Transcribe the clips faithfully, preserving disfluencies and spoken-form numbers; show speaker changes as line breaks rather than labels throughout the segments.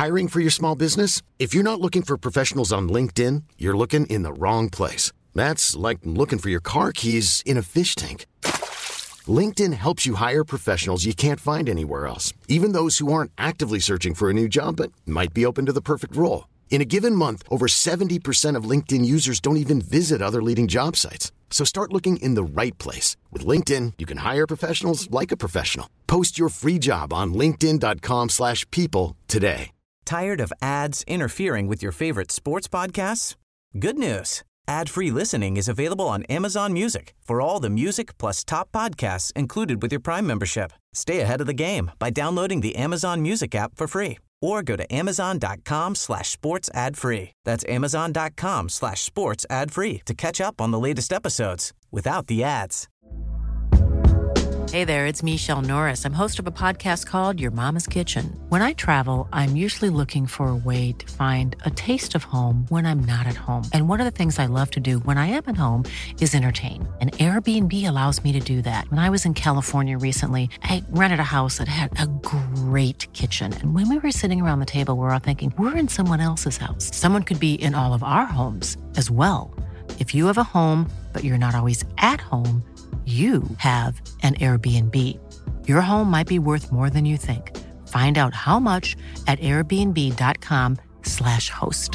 Hiring for your small business? If you're not looking for professionals on LinkedIn, you're looking in the wrong place. That's like looking for your car keys in a fish tank. LinkedIn helps you hire professionals you can't find anywhere else, even those who aren't actively searching for a new job but might be open to the perfect role. In a given month, over seventy percent of LinkedIn users don't even visit other leading job sites. So start looking in the right place. With LinkedIn, you can hire professionals like a professional. Post your free job on linkedin.com slash people today.
Tired of ads interfering with your favorite sports podcasts? Good news. Ad-free listening is available on Amazon Music for all the music plus top podcasts included with your Prime membership. Stay ahead of the game by downloading the Amazon Music app for free or go to amazon.com slash sports ad free. That's amazon.com slash sports ad free to catch up on the latest episodes without the ads.
Hey there, it's Michelle Norris. I'm host of a podcast called Your Mama's Kitchen. When I travel, I'm usually looking for a way to find a taste of home when I'm not at home. And one of the things I love to do when I am at home is entertain. And Airbnb allows me to do that. When I was in California recently, I rented a house that had a great kitchen. And when we were sitting around the table, we were all thinking, we're in someone else's house. Someone could be in all of our homes as well. If you have a home, but you're not always at home, you have an Airbnb. Your home might be worth more than you think. Find out how much at airbnb.com slash host.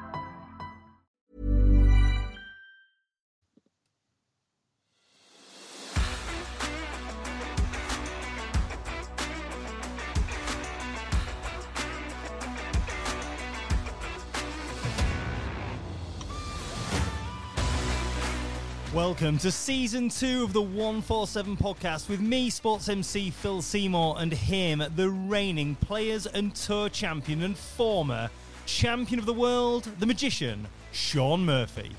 Welcome to Season two of the one forty-seven podcast with me, Sports M C Phil Seymour, and him, the reigning Players and Tour champion and former champion of the world, the magician, Shaun Murphy.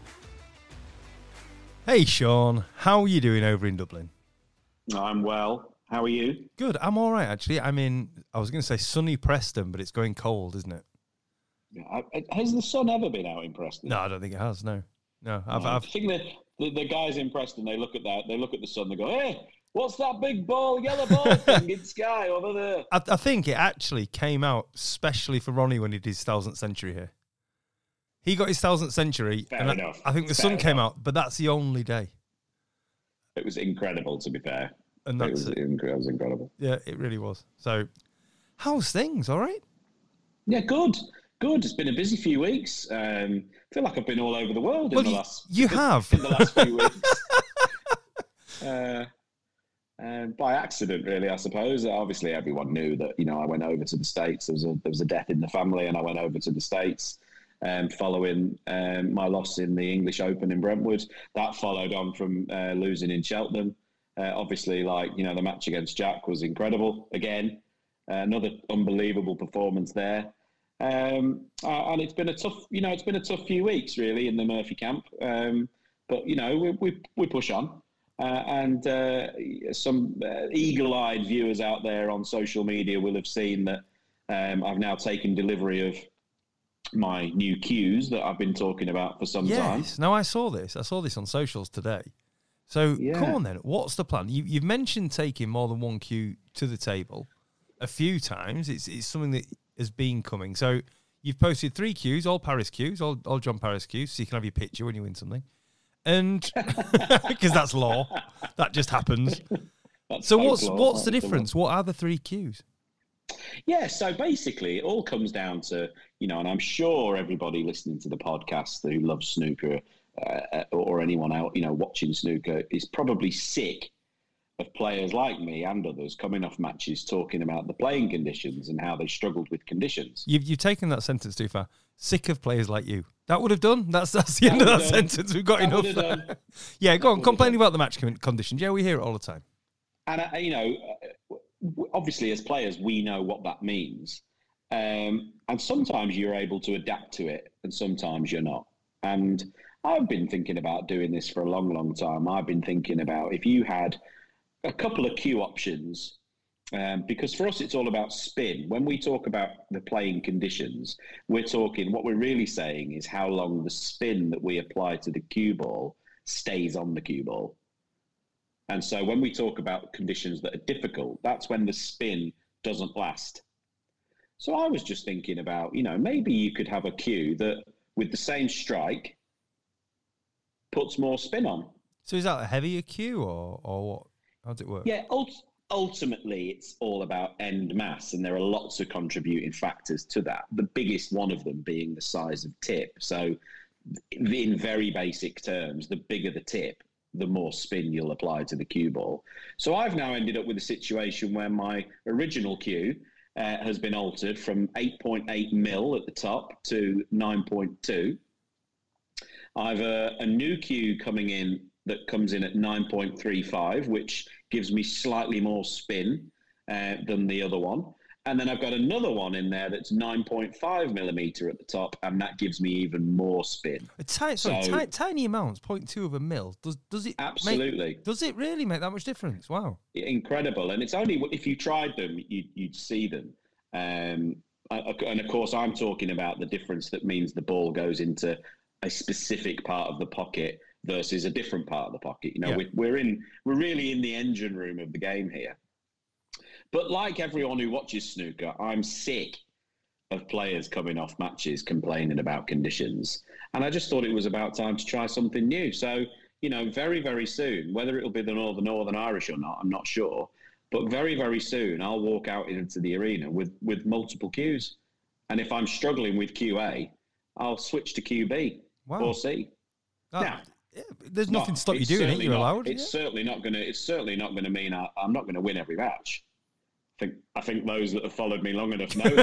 Hey Shaun, how are you doing over in Dublin?
I'm well. How are you?
Good, I'm all right actually. I'm in, I was going to say sunny Preston, but it's going cold, isn't it?
Yeah, has the sun ever been out in Preston?
No, I don't think it has, no. No, I've...
No,
I've...
I think that the, the guys in Preston, they look at that, they look at the sun, they go, hey, what's that big ball, yellow ball thing in the sky over there?
I, I think it actually came out specially for Ronnie when he did his thousandth century here. He got his thousandth century,
Fair
and
enough.
I, I think the
Fair
sun came
enough.
out, but that's the only day.
It was incredible, to be fair.
And
it
that's
was,
it.
it was incredible.
Yeah, it really was. So, how's things? All right?
Yeah, good. Good. It's been a busy few weeks. Um, I feel like I've been all over the world in
Well,
the
you-
last
you have.
in the last few weeks. uh, um, by accident, really, I suppose. Obviously, everyone knew that. You know, I went over to the States. There was a there was a death in the family, and I went over to the States um, following um, my loss in the English Open in Brentwood. That followed on from uh, losing in Cheltenham. Uh, obviously, like you know, the match against Jack was incredible. Again, uh, another unbelievable performance there. Um, uh, and it's been a tough, you know, it's been a tough few weeks really in the Murphy camp. Um, but you know, we we, we push on, uh, and uh, some uh, eagle-eyed viewers out there on social media will have seen that um, I've now taken delivery of my new cues that I've been talking about for some time.
Yes. No, I saw this. I saw this on socials today. So,
Yeah.
come on then. What's the plan? You, you've mentioned taking more than one cue to the table a few times. It's it's something that has been coming. So you've posted three cues, all Paris cues, all, all John Paris cues, so you can have your picture when you win something. And because that's law, that just happens.
That's
So what's
folklore.
what's the
That's
difference? What are the three cues?
Yeah, so basically it all comes down to, you know, and I'm sure everybody listening to the podcast who loves snooker uh, or anyone out, you know, watching snooker is probably sick of players like me and others coming off matches talking about the playing conditions and how they struggled with conditions.
You've, you've taken that sentence too far. Sick of players like you. That would have done. That's that's the
That
end of that
would have done.
sentence. We've got
That
enough.
would have done.
Yeah, go on.
would have
Complaining
done.
about the match con- conditions. Yeah, we hear it all the time.
And, uh, you know, uh, obviously as players, we know what that means. Um, and sometimes you're able to adapt to it and sometimes you're not. And I've been thinking about doing this for a long, long time. I've been thinking about if you had a couple of cue options, um, because for us it's all about spin. When we talk about the playing conditions, we're talking, what we're really saying is how long the spin that we apply to the cue ball stays on the cue ball. And so when we talk about conditions that are difficult, that's when the spin doesn't last. So I was just thinking about, you know, maybe you could have a cue that with the same strike puts more spin on.
So is that a heavier cue or, or what? How does it work?
Yeah, ult- ultimately it's all about end mass, and there are lots of contributing factors to that. The biggest one of them being the size of tip. So in very basic terms, the bigger the tip, the more spin you'll apply to the cue ball. So I've now ended up with a situation where my original cue uh, has been altered from eight point eight mil at the top to nine point two. I've a, a new cue coming in that comes in at nine point three five, which gives me slightly more spin uh, than the other one. And then I've got another one in there that's nine point five millimetre at the top, and that gives me even more spin.
A tiny, sorry,
So-
ti- tiny amounts, zero point two of a mil. Does does it
Absolutely.
Make, does it really make that much difference? Wow.
Incredible. And it's only if you tried them, you'd, you'd see them. Um, and of course, I'm talking about the difference that means the ball goes into a specific part of the pocket versus a different part of the pocket. You know,
Yeah.
we, we're in, we're really in the engine room of the game here. But like everyone who watches snooker, I'm sick of players coming off matches complaining about conditions. And I just thought it was about time to try something new. So, you know, very, very soon, whether it'll be the Northern Northern Irish or not, I'm not sure. But very, very soon, I'll walk out into the arena with, with multiple cues. And if I'm struggling with Q A, I'll switch to Q B
Wow.
or C.
That-
now,
yeah, there's nothing
no,
to stop you
it's
doing it.
certainly
You're
not-
allowed.
It's
yeah.
certainly not going to. It's certainly not going to mean I, I'm not going to win every match. I think I think those that have followed me long enough know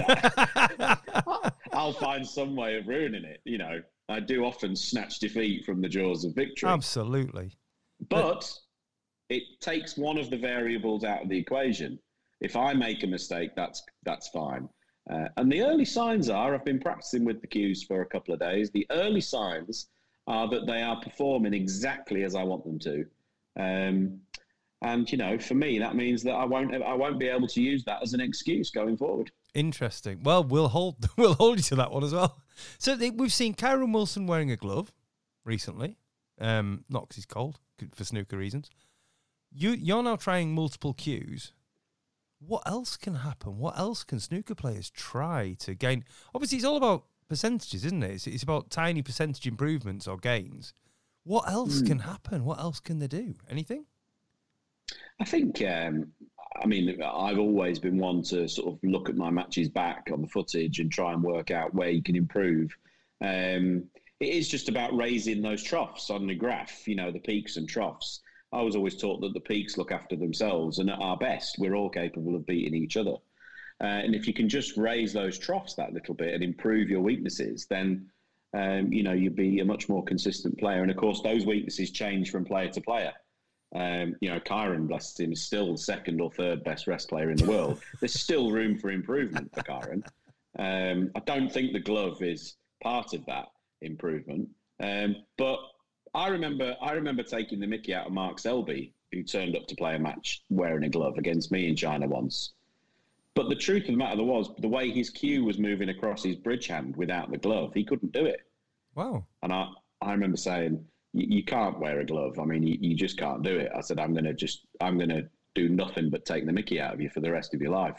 that. I'll find some way of ruining it. You know, I do often snatch defeat from the jaws of victory.
Absolutely.
But it takes one of the variables out of the equation. If I make a mistake, that's that's fine. Uh, and the early signs are, I've been practicing with the cues for a couple of days. The early signs are that they are performing exactly as I want them to. Um, and you know, for me, that means that I won't I won't be able to use that as an excuse going forward.
Interesting. Well, we'll hold we'll hold you to that one as well. So they, we've seen Kyron Wilson wearing a glove recently, um, not because he's cold, for snooker reasons. You you're now trying multiple cues. What else can happen? What else can snooker players try to gain? Obviously, it's all about percentages, isn't it? It's, it's about tiny percentage improvements or gains. What else mm. can happen? What else can they do? Anything?
I think, um, I mean, I've always been one to sort of look at my matches back on the footage and try and work out where you can improve. Um, it is just about raising those troughs on the graph, you know, the peaks and troughs. I was always taught that the peaks look after themselves, and at our best, we're all capable of beating each other. Uh, and if you can just raise those troughs that little bit and improve your weaknesses, then, um, you know, you'd be a much more consistent player. And of course, those weaknesses change from player to player. Um, you know, Kyron, bless him, is still the second or third best rest player in the world. There's still room for improvement for Kyron. Um, I don't think the glove is part of that improvement. Um, but I remember I remember taking the mickey out of Mark Selby, who turned up to play a match wearing a glove against me in China once. But the truth of the matter was, the way his cue was moving across his bridge hand without the glove, he couldn't do it.
Wow. And
I, I remember saying, you can't wear a glove. I mean, you, you just can't do it. I said, I'm going to just, I'm going to do nothing but take the mickey out of you for the rest of your life.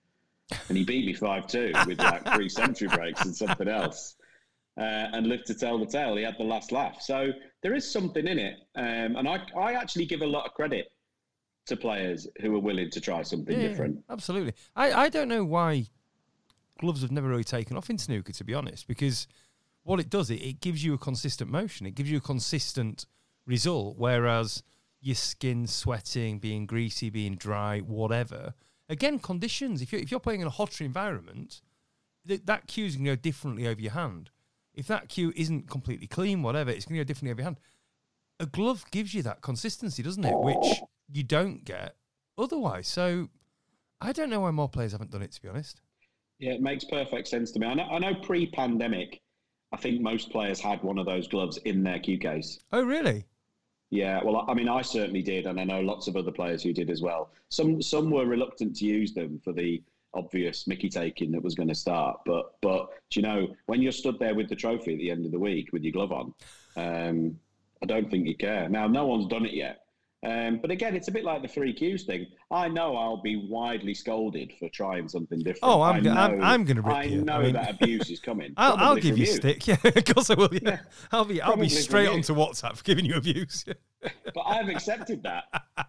And he beat me five two with like three century breaks and something else. Uh, and lived to tell the tale. He had the last laugh. So there is something in it. Um, and I, I actually give a lot of credit to players who are willing to try something
yeah,
different.
Absolutely. I, I don't know why gloves have never really taken off in snooker, to be honest, because what it does, it, it gives you a consistent motion. It gives you a consistent result, whereas your skin sweating, being greasy, being dry, whatever. Again, conditions. If you're, if you're playing in a hotter environment, th- that cue's going to go differently over your hand. If that cue isn't completely clean, whatever, it's going to go differently over your hand. A glove gives you that consistency, doesn't it? Which you don't get otherwise. So I don't know why more players haven't done it, to be honest.
Yeah, it makes perfect sense to me. I know, I know pre-pandemic, I think most players had one of those gloves in their cue case.
Oh, really?
Yeah, well, I mean, I certainly did, and I know lots of other players who did as well. Some some were reluctant to use them for the obvious mickey taking that was going to start. But, but do you know, when you're stood there with the trophy at the end of the week with your glove on, um, I don't think you care. Now, no one's done it yet, Um, but again, it's a bit like the three Qs thing. I know I'll be widely scolded for trying something different.
Oh, I'm
I know,
I'm, I'm going to rip
I
you.
know
I mean,
that abuse is coming.
I'll, I'll give you
you.
stick. Yeah, of course I will. Yeah,
Yeah.
I'll be I'll
Probably
be straight
from you.
onto WhatsApp for giving you abuse.
But I've accepted that.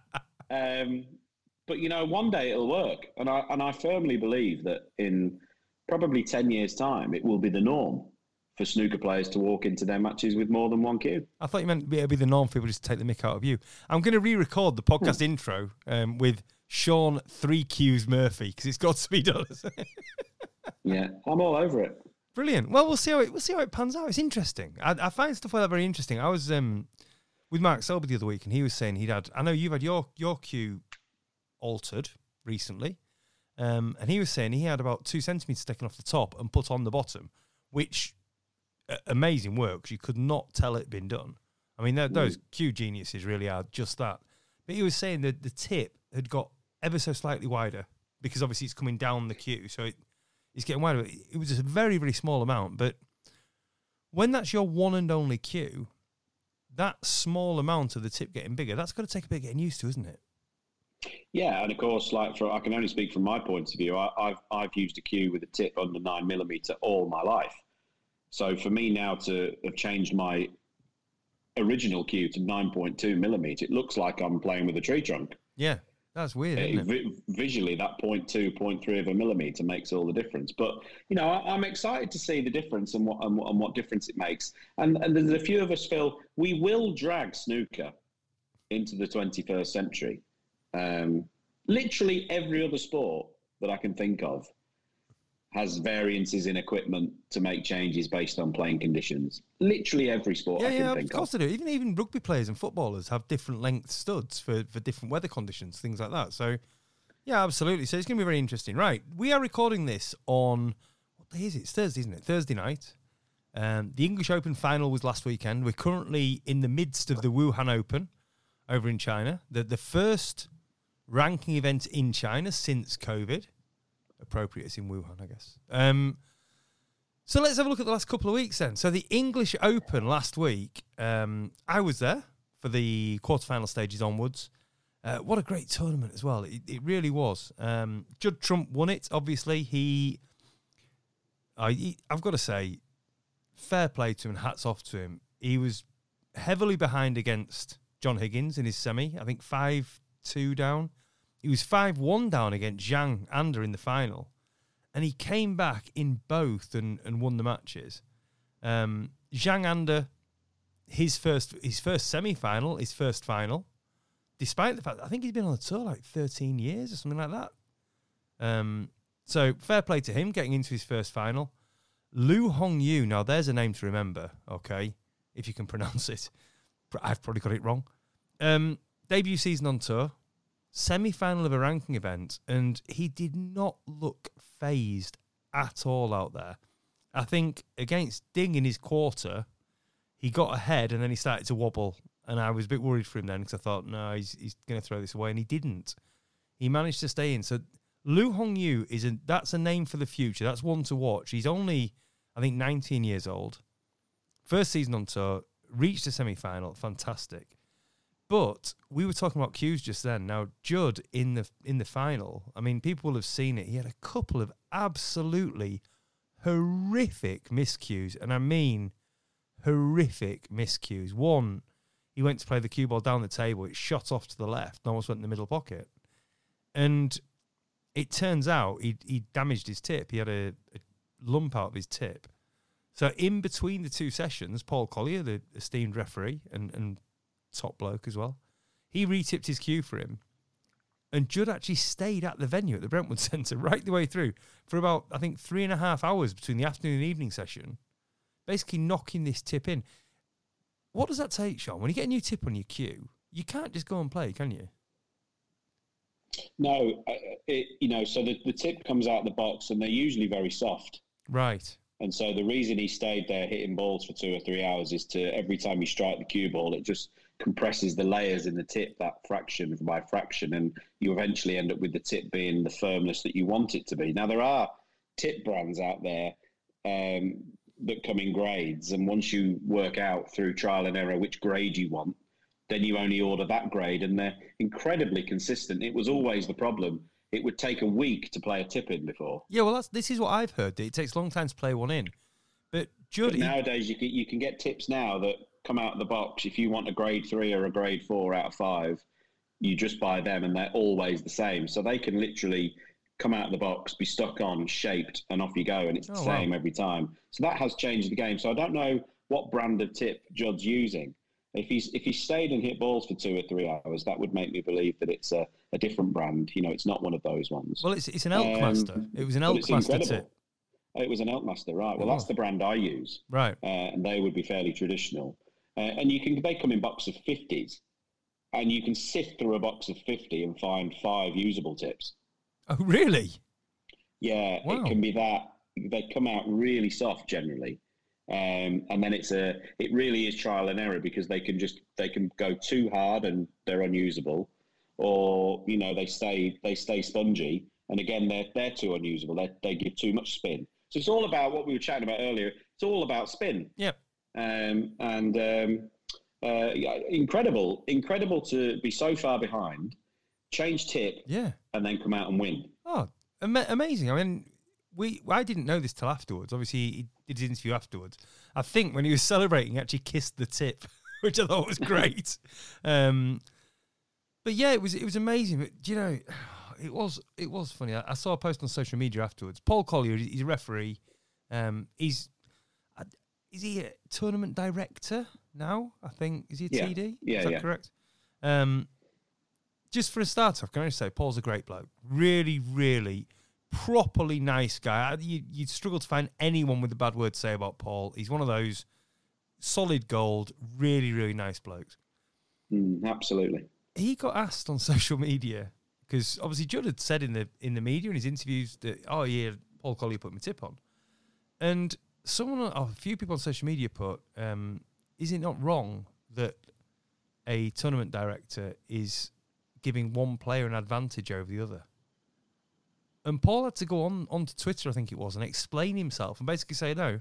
Um, but you know, one day it'll work, and I and I firmly believe that in probably ten years' time, it will be the norm for snooker players to walk into their matches with more than one cue.
I thought you meant it'd be the norm for people just to take the mick out of you. I'm going to re-record the podcast
Hmm.
intro um, with Sean Three Qs Murphy because it's got to be done.
Yeah, I'm all over it.
Brilliant. Well, we'll see how it we'll see how it pans out. It's interesting. I, I find stuff like that very interesting. I was um, with Mark Selby the other week, and he was saying he'd had. I know you've had your your cue altered recently, um, and he was saying he had about two centimeters taken off the top and put on the bottom, which uh, amazing work. 'Cause you could not tell it been done. I mean, th- those cue geniuses really are just that. But he was saying that the tip had got ever so slightly wider because obviously it's coming down the cue, so it. It's getting wider. It was a very, very small amount, but when that's your one and only cue, that small amount of the tip getting bigger, that's got to take a bit of getting used to, isn't it?
Yeah, and of course, like for I can only speak from my point of view. I, I've I've used a cue with a tip under nine millimeter all my life. So for me now to have changed my original cue to nine point two millimeter, it looks like I'm playing with a tree trunk.
Yeah, that's weird,
Uh,
isn't it?
vi- visually, that point two, point three of a millimeter makes all the difference. But you know, I, I'm excited to see the difference and what and, what and what difference it makes. And and there's a few of us, Phil. We will drag snooker into the twenty-first century. Um, literally every other sport that I can think of has variances in equipment to make changes based on playing conditions. Literally every sport
Yeah,
I can
yeah, of
think
course
of.
they do. Even even rugby players and footballers have different length studs for, for different weather conditions, things like that. So, yeah, absolutely. So it's going to be very interesting. Right, we are recording this on, what day is it? It's Thursday, isn't it? Thursday night. Um, the English Open final was last weekend. We're currently in the midst of the Wuhan Open over in China. The, the first ranking event in China since COVID. Appropriate, it's in Wuhan, I guess. Um, so let's have a look at the last couple of weeks then. So the English Open last week, um, I was there for the quarterfinal stages onwards. Uh, what a great tournament as well. It, it really was. Um, Judd Trump won it, obviously. He, I, he, I've got to say, fair play to him and hats off to him. He was heavily behind against John Higgins in his semi. I think five two down. He was five one down against Zhang Anda in the final. And he came back in both and, and won the matches. Um, Zhang Anda, his first his first semi-final, his first final, despite the fact that I think he's been on the tour like thirteen years or something like that. Um, so fair play to him getting into his first final. Lu Hongyu, now there's a name to remember, okay, if you can pronounce it. I've probably got it wrong. Um, debut season on tour. Semi-final of a ranking event, and he did not look phased at all out there. I think against Ding in his quarter, he got ahead and then he started to wobble, and I was a bit worried for him then because I thought, no, he's he's going to throw this away, and he didn't. He managed to stay in. So Lu Hongyu is a that's a name for the future. That's one to watch. He's only, I think, nineteen years old. First season on tour, reached a semi-final, fantastic. But we were talking about cues just then. Now, Judd in the in the final, I mean, people will have seen it. He had a couple of absolutely horrific miscues, and I mean horrific miscues. One, he went to play the cue ball down the table. It shot off to the left and almost went in the middle pocket. And it turns out he he damaged his tip. He had a, a lump out of his tip. So in between the two sessions, Paul Collier, the esteemed referee, and and top bloke as well, he re-tipped his cue for him, and Judd actually stayed at the venue at the Brentwood Centre right the way through for about, I think, three and a half hours between the afternoon and evening session, basically knocking this tip in. What does that take, Sean? When you get a new tip on your cue, you can't just go and play, can you?
No, uh, it, you know, so the, the tip comes out of the box and they're usually very soft.
Right.
And so the reason he stayed there hitting balls for two or three hours is to, every time you strike the cue ball, it just compresses the layers in the tip, that fraction by fraction, and you eventually end up with the tip being the firmness that you want it to be. Now, there are tip brands out there um, that come in grades, and once you work out through trial and error which grade you want, then you only order that grade, and they're incredibly consistent. It was always the problem. It would take a week to play a tip in before.
Yeah, well, that's this is what I've heard. That it takes a long time to play one in. But Judd,
but nowadays you can you can get tips now that come out of the box. If you want a grade three or a grade four out of five, you just buy them, and they're always the same. So they can literally come out of the box, be stuck on, shaped, and off you go, and it's the oh, same wow. every time. So that has changed the game. So I don't know what brand of tip Judd's using. If he's if he stayed and hit balls for two or three hours, that would make me believe that it's a, a different brand. You know, it's not one of those ones.
Well, it's it's an Elkmaster. Um, it was an Elkmaster tip.
It was an Elkmaster, right? Well, oh. that's the brand I use,
right?
Uh, and they would be fairly traditional. Uh, and you can they come in box of fifties, and you can sift through a box of fifty and find five usable tips.
Oh, really?
Yeah, wow. It can be that. They come out really soft generally. Um, and then it's a, it really is trial and error, because they can just, they can go too hard and they're unusable, or, you know, they stay, they stay spongy. And again, they're, they're too unusable. They they give too much spin. So it's all about what we were chatting about earlier. It's all about spin.
Yep.
Um, and, um, uh, yeah, incredible, incredible to be so far behind, change tip,
yeah,
and then come out and win.
Oh, am- amazing. I mean, We, I didn't know this till afterwards. Obviously, he did his interview afterwards. I think when he was celebrating, he actually kissed the tip, which I thought was great. um, but yeah, it was it was amazing. But you know, it was it was funny. I, I saw a post on social media afterwards. Paul Collier, he's a referee. Um, he's is he a tournament director now? I think is he a
yeah.
T D?
Yeah,
is that
yeah.
correct? Um, just for a start off, can I just say Paul's a great bloke. Really, really. Properly nice guy. You, you'd struggle to find anyone with a bad word to say about Paul. He's one of those solid gold, really, really nice blokes.
Mm, absolutely.
He got asked on social media, because obviously Judd had said in the in the media in his interviews that, oh yeah, Paul Collier put my tip on. And someone, oh, a few people on social media put, um, is it not wrong that a tournament director is giving one player an advantage over the other? And Paul had to go on onto Twitter, I think it was, and explain himself and basically say, no,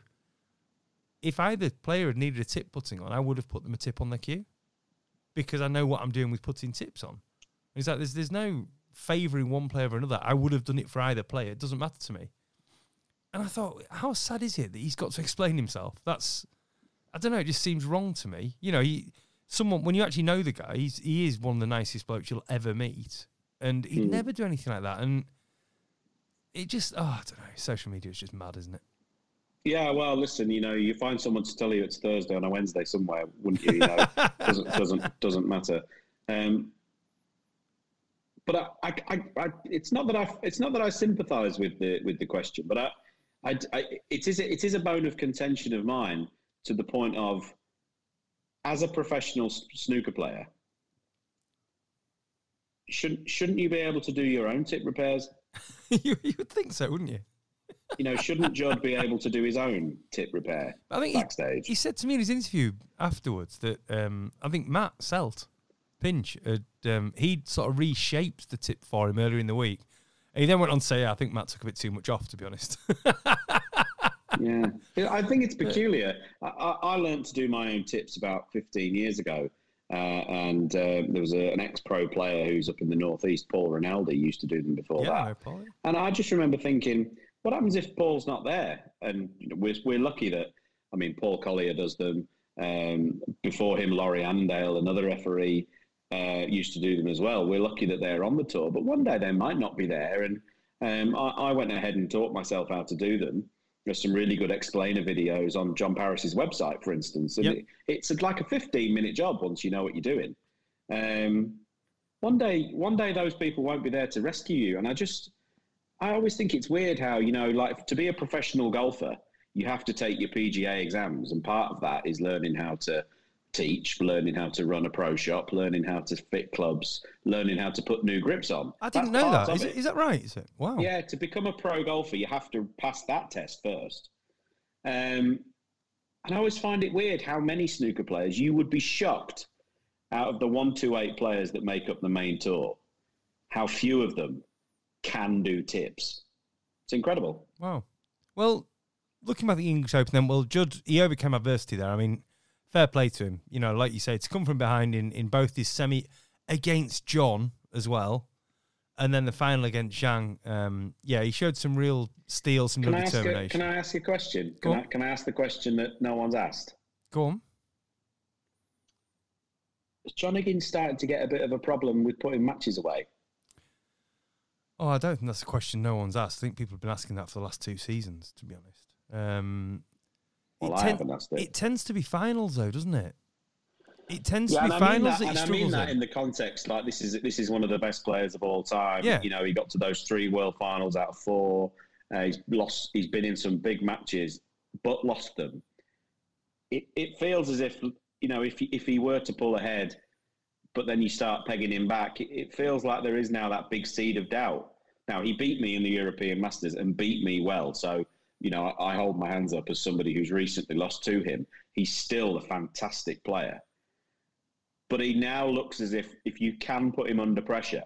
if either player had needed a tip putting on, I would have put them a tip on their cue, because I know what I'm doing with putting tips on. And he's like, there's, there's no favouring one player over another. I would have done it for either player. It doesn't matter to me. And I thought, how sad is it that he's got to explain himself? That's, I don't know, it just seems wrong to me. You know, he, someone, when you actually know the guy, he's, he is one of the nicest blokes you'll ever meet. And he'd mm. never do anything like that. And it just, oh, I don't know. Social media is just mad, isn't it?
Yeah, well, listen, you know, you find someone to tell you it's Thursday on a Wednesday somewhere, wouldn't you? You know, doesn't doesn't doesn't matter. Um, but I, I, I, I, it's not that I, it's not that I sympathise with the with the question, but I, I, I, it is it is a bone of contention of mine, to the point of, as a professional snooker player, shouldn't shouldn't you be able to do your own tip repairs?
you, you would think so, wouldn't you?
You know, shouldn't Judd be able to do his own tip repair I think backstage?
He, he said to me in his interview afterwards that um, I think Matt Selt, Pinch, had, um, he'd sort of reshaped the tip for him earlier in the week. And he then went on to say, yeah, I think Matt took a bit too much off, to be honest.
Yeah. I think it's peculiar. I, I learned to do my own tips about fifteen years ago. Uh, and uh, there was a, an ex-pro player who's up in the northeast, Paul Rinaldi, used to do them before
yeah,
that.
No, Paul.
And I just remember thinking, what happens if Paul's not there? And you know, we're we're lucky that, I mean, Paul Collier does them. Um, before him, Laurie Andale, another referee, uh, used to do them as well. We're lucky that they're on the tour, but one day they might not be there. And um, I, I went ahead and taught myself how to do them. There's some really good explainer videos on John Paris's website, for instance. And yep. it, it's like a fifteen minute job once you know what you're doing. Um, one day, one day those people won't be there to rescue you. And I just, I always think it's weird how, you know, like to be a professional golfer, you have to take your P G A exams. And part of that is learning how to teach, learning how to run a pro shop, learning how to fit clubs, learning how to put new grips on.
I didn't That's know that. Is, it. Is that right? Is it? Wow.
Yeah, to become a pro golfer, you have to pass that test first. Um, and I always find it weird how many snooker players, you would be shocked out of the one two eight players that make up the main tour, how few of them can do tips. It's incredible.
Wow. Well, looking at the English Open then, well, Judd, he overcame adversity there. I mean, fair play to him. You know, like you say, to come from behind in, in both his semi against John as well, and then the final against Zhang. Um, yeah, he showed some real steel, some
can
real
I
determination.
Ask a, can I ask you a question?
Go
Can
on.
I, can I ask the question that no one's asked?
Go on.
Has John Higgins started to get a bit of a problem with putting matches away?
Oh, I don't think that's a question no one's asked. I think people have been asking that for the last two seasons, to be honest. Um,
Well,
it
I
ten-
haven't asked it.
It tends to be finals, though, doesn't it? It tends
Yeah,
to be
and I mean
finals
that,
that, he
and I
struggles
mean that
in.
in the context, like this is this is one of the best players of all time.
Yeah.
You know, he got to those three world finals out of four. Uh, he's lost. He's been in some big matches, but lost them. It it feels as if you know if he, if he were to pull ahead, but then you start pegging him back, it, it feels like there is now that big seed of doubt. Now he beat me in the European Masters and beat me well, so you know I, I hold my hands up as somebody who's recently lost to him. He's still a fantastic player. But he now looks as if if you can put him under pressure,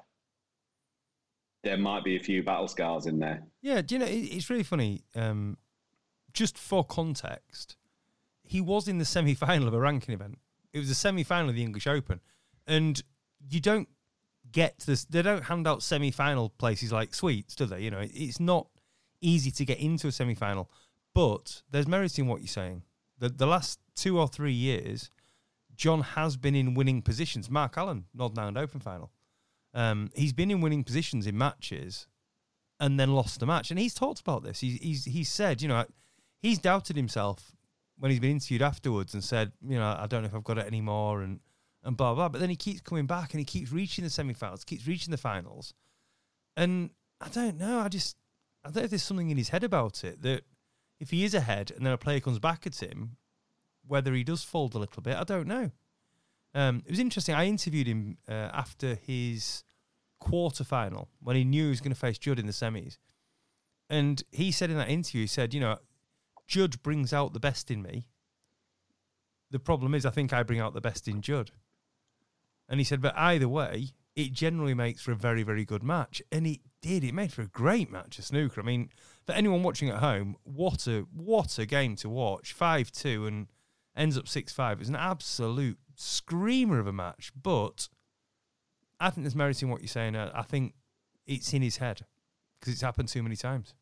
there might be a few battle scars in there.
Yeah, do you know, it, it's really funny. Um, just for context, he was in the semi-final of a ranking event. It was the semi-final of the English Open. And you don't get to this, they don't hand out semi-final places like sweets, do they? You know, it, it's not easy to get into a semi-final. But there's merit in what you're saying. The, the last two or three years, John has been in winning positions. Mark Allen, Northern Ireland Open final. Um, he's been in winning positions in matches and then lost the match. And he's talked about this. He's, he's, he's said, you know, he's doubted himself when he's been interviewed afterwards and said, you know, I don't know if I've got it anymore and, and blah, blah. But then he keeps coming back and he keeps reaching the semi-finals, keeps reaching the finals. And I don't know. I just, I don't know if there's something in his head about it that if he is ahead and then a player comes back at him, whether he does fold a little bit, I don't know. Um, it was interesting. I interviewed him uh, after his quarter-final when he knew he was going to face Judd in the semis. And he said in that interview, he said, you know, Judd brings out the best in me. The problem is I think I bring out the best in Judd. And he said, but either way, it generally makes for a very, very good match. And it did. It made for a great match of snooker. I mean, for anyone watching at home, what a what a game to watch. five two and ends up six five. It was an absolute screamer of a match. But I think there's merit in what you're saying. I think it's in his head because it's happened too many times.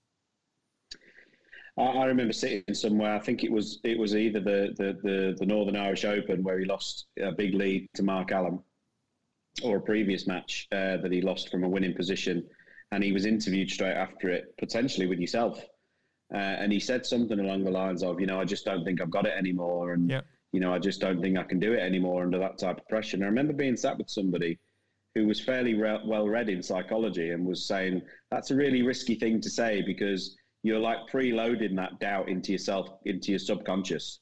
I, I remember sitting somewhere. I think it was it was either the, the, the, the Northern Irish Open where he lost a big lead to Mark Allen, or a previous match uh, that he lost from a winning position, and he was interviewed straight after it, potentially with yourself. Uh, and he said something along the lines of, you know, I just don't think I've got it anymore. And,
yep.
you know, I just don't think I can do it anymore under that type of pressure. And I remember being sat with somebody who was fairly re- well read in psychology and was saying, that's a really risky thing to say because you're like preloading that doubt into yourself, into your subconscious.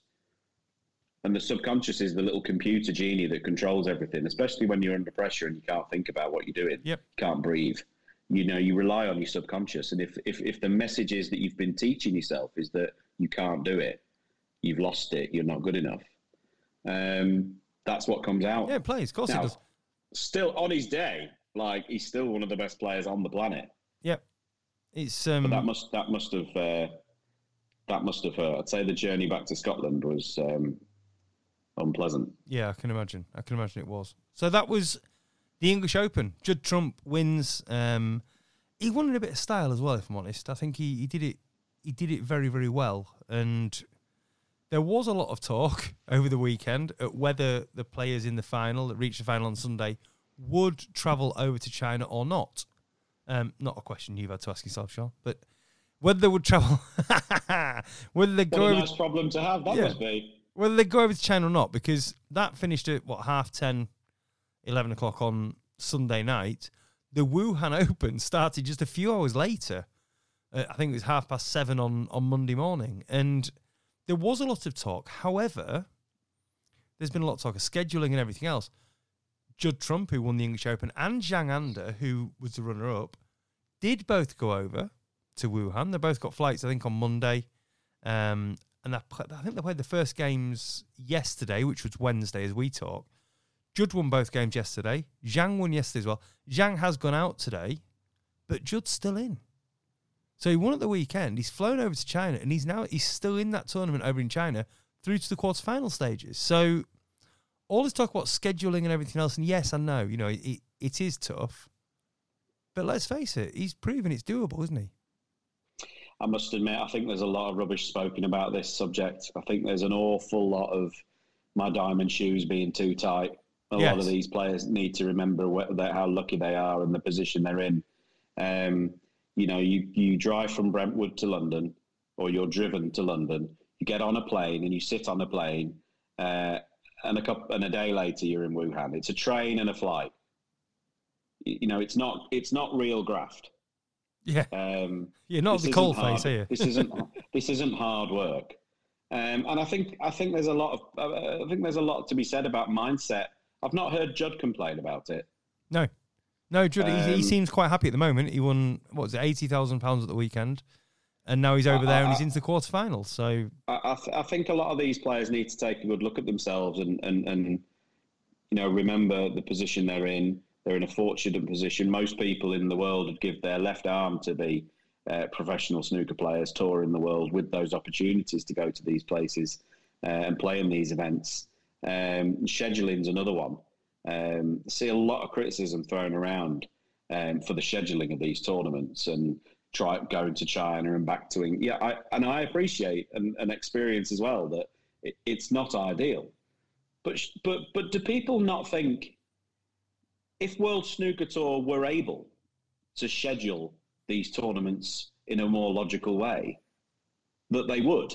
And the subconscious is the little computer genie that controls everything, especially when you're under pressure and you can't think about what you're doing,
yep.
you can't breathe. You know, you rely on your subconscious. And if, if, if the message is that you've been teaching yourself is that you can't do it, you've lost it, you're not good enough, um, that's what comes out.
Yeah, it plays. Of course
now,
it does.
Still, on his day, like, he's still one of the best players on the planet.
Yep. It's, um,
but that must, that must have, uh, that must have hurt. I'd say the journey back to Scotland was um, unpleasant.
Yeah, I can imagine. I can imagine it was. So that was the English Open. Judd Trump wins. Um, he won in a bit of style as well, if I'm honest. I think he, he did it. He did it very, very well. And there was a lot of talk over the weekend at whether the players in the final that reached the final on Sunday would travel over to China or not. Um, not a question you've had to ask yourself, Sean, but whether they would travel, whether they go
what a
over,
nice problem to have. That
yeah.
must be.
Whether they go over to China or not, because that finished at, what, half ten, eleven o'clock on Sunday night. The Wuhan Open started just a few hours later. Uh, I think it was half past seven on, on Monday morning. And there was a lot of talk. However, there's been a lot of talk of scheduling and everything else. Judd Trump, who won the English Open, and Zhang Anda, who was the runner-up, did both go over to Wuhan. They both got flights, I think, on Monday. Um, and I think they played the first games yesterday, which was Wednesday as we talk. Judd won both games yesterday. Zhang won yesterday as well. Zhang has gone out today, but Judd's still in. So he won at the weekend. He's flown over to China, and he's now he's still in that tournament over in China through to the quarterfinal stages. So all this talk about scheduling and everything else, and yes, I know, you know, it, it is tough. But let's face it, he's proven it's doable, isn't he?
I must admit, I think there's a lot of rubbish spoken about this subject. I think there's an awful lot of my diamond shoes being too tight. A yes. lot of these players need to remember what, that, how lucky they are and the position they're in. Um, you know, you, you drive from Brentwood to London, or you're driven to London. You get on a plane and you sit on a plane, uh, and a couple, and a day later you're in Wuhan. It's a train and a flight. You know, it's not it's not real graft.
Yeah,
um,
you're not the coal face, are you?
this isn't this isn't hard work, um, and I think I think there's a lot of uh, I think there's a lot to be said about mindset. I've not heard Judd complain about it.
No, no, Judd. Um, he, he seems quite happy at the moment. He won what was it, eighty thousand pounds at the weekend, and now he's over I, there I, and he's into the quarterfinals. So
I I, th- I think a lot of these players need to take a good look at themselves and and and you know remember the position they're in. They're in a fortunate position. Most people in the world would give their left arm to be uh, professional snooker players touring the world with those opportunities to go to these places uh, and play in these events. Um, scheduling's another one. Um, I see a lot of criticism thrown around um, for the scheduling of these tournaments and try going to China and back to England. Yeah, I, and I appreciate and, and experience as well that it, it's not ideal. But but but do people not think, if World Snooker Tour were able to schedule these tournaments in a more logical way, that they would?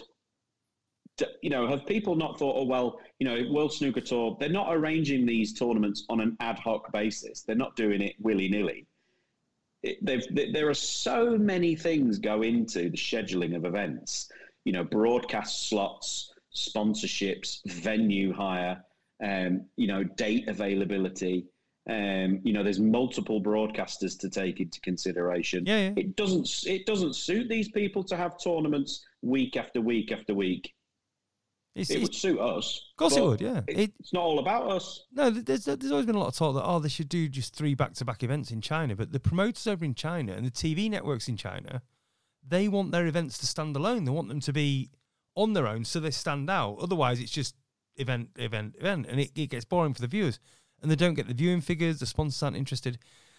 You know, have people not thought, oh, well, you know, World Snooker Tour, they're not arranging these tournaments on an ad hoc basis. They're not doing it willy-nilly. It, they've, they, there are so many things go into the scheduling of events. You know, broadcast slots, sponsorships, venue hire, um, you know, date availability. Um, you know, there's multiple broadcasters to take into consideration.
Yeah, yeah.
It doesn't it doesn't suit these people to have tournaments week after week after week. It's, it it's, would suit us.
Of course it would, yeah.
It, it's not all about us.
No, there's there's always been a lot of talk that, oh, they should do just three back-to-back events in China. But the promoters over in China and the T V networks in China, they want their events to stand alone. They want them to be on their own so they stand out. Otherwise, it's just event, event, event. And it, it gets boring for the viewers. And they don't get the viewing figures, the sponsors aren't interested.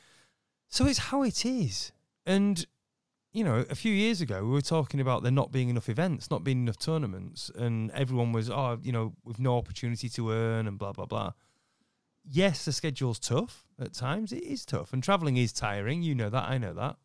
So it's how it is. And, you know, a few years ago, we were talking about there not being enough events, not being enough tournaments, and everyone was, oh, you know, with no opportunity to earn and blah, blah, blah. Yes, the schedule's tough at times. It is tough. And travelling is tiring. You know that. I know that.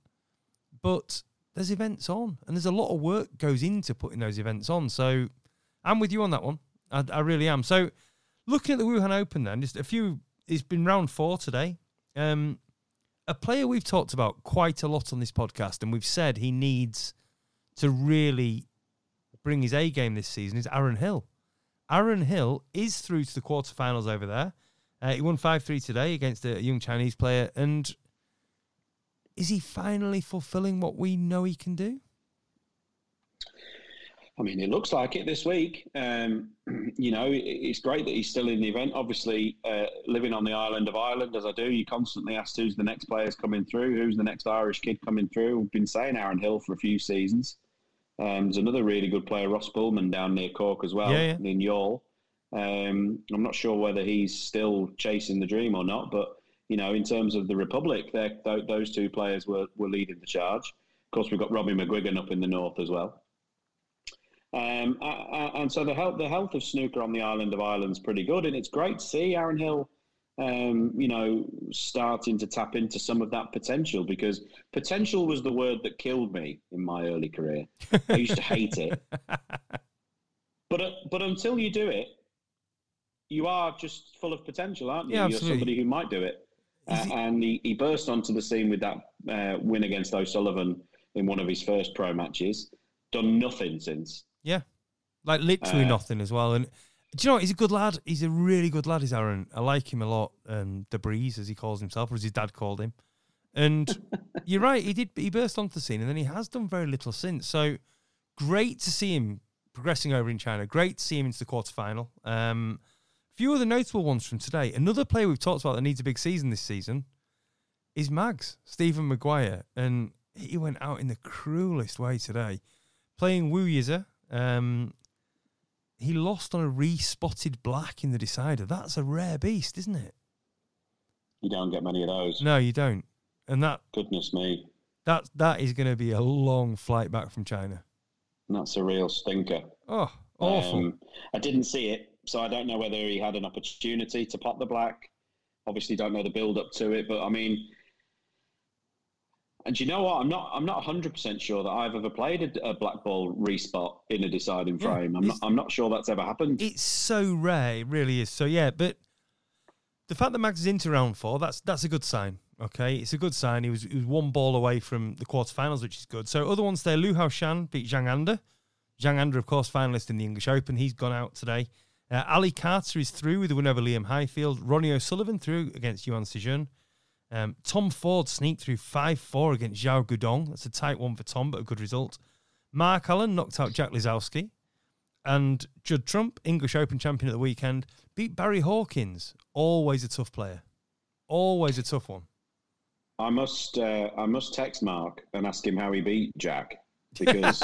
But there's events on. And there's a lot of work goes into putting those events on. So I'm with you on that one. I, I really am. So looking at the Wuhan Open then, just a few, it's been round four today. Um, a player we've talked about quite a lot on this podcast, and we've said he needs to really bring his A game this season, is Aaron Hill. Aaron Hill is through to the quarterfinals over there. Uh, he won five three today against a young Chinese player, and is he finally fulfilling what we know he can do?
I mean, it looks like it this week. Um, you know, it's great that he's still in the event. Obviously, uh, living on the island of Ireland, as I do, you constantly ask who's the next players coming through, who's the next Irish kid coming through. We've been saying Aaron Hill for a few seasons. Um, there's another really good player, Ross Pullman, down near Cork as well,
yeah, yeah.
in Youghal. Um, I'm not sure whether he's still chasing the dream or not, but, you know, in terms of the Republic, th- those two players were, were leading the charge. Of course, we've got Robbie McGuigan up in the north as well. Um, and so the health, the health of snooker on the island of Ireland is pretty good, and it's great to see Aaron Hill, um, you know, starting to tap into some of that potential, because potential was the word that killed me in my early career. I used to hate it, but uh, but until you do it, you are just full of potential, aren't you?
Yeah,
You're somebody who might do it, uh, and he, he burst onto the scene with that uh, win against O'Sullivan in one of his first pro matches. Done nothing since.
Yeah, like literally
uh,
nothing as well. And do you know what? He's a good lad. He's a really good lad, is Aaron. I like him a lot. Um, the Breeze, as he calls himself, or as his dad called him. And you're right, he did. He burst onto the scene, and then he has done very little since. So great to see him progressing over in China. Great to see him into the quarterfinal. Um, a few other notable ones from today. Another player we've talked about that needs a big season this season is Mags, Stephen Maguire. And he went out in the cruelest way today, playing Wu Yize. Um, he lost on a re-spotted black in the decider. That's a rare beast, isn't it?
You don't get many of those.
No, you don't. And that...
Goodness me.
That, that is going to be a long flight back from China.
And that's a real stinker.
Oh, awful. Um,
I didn't see it, so I don't know whether he had an opportunity to pot the black. Obviously don't know the build-up to it, but I mean... And you know what? I'm not. I'm not one hundred percent sure that I've ever played a, a black ball respot in a deciding yeah, frame. I'm not. I'm not sure that's ever happened.
It's so rare. It really is. So yeah, but the fact that Max is into round four, that's that's a good sign. Okay, it's a good sign. He was he was one ball away from the quarterfinals, which is good. So other ones there: Liu Haoshan beat Zhang Anda. Zhang Anda, of course, finalist in the English Open. He's gone out today. Uh, Ali Carter is through with the win over Liam Highfield. Ronnie O'Sullivan through against Yuan Sijun. Um, Tom Ford sneaked through five four against Zhao Gudong. That's a tight one for Tom, but a good result. Mark Allen knocked out Jack Lisowski. And Judd Trump, English Open champion at the weekend, beat Barry Hawkins. Always a tough player. Always a tough one.
I must uh, I must text Mark and ask him how he beat Jack, because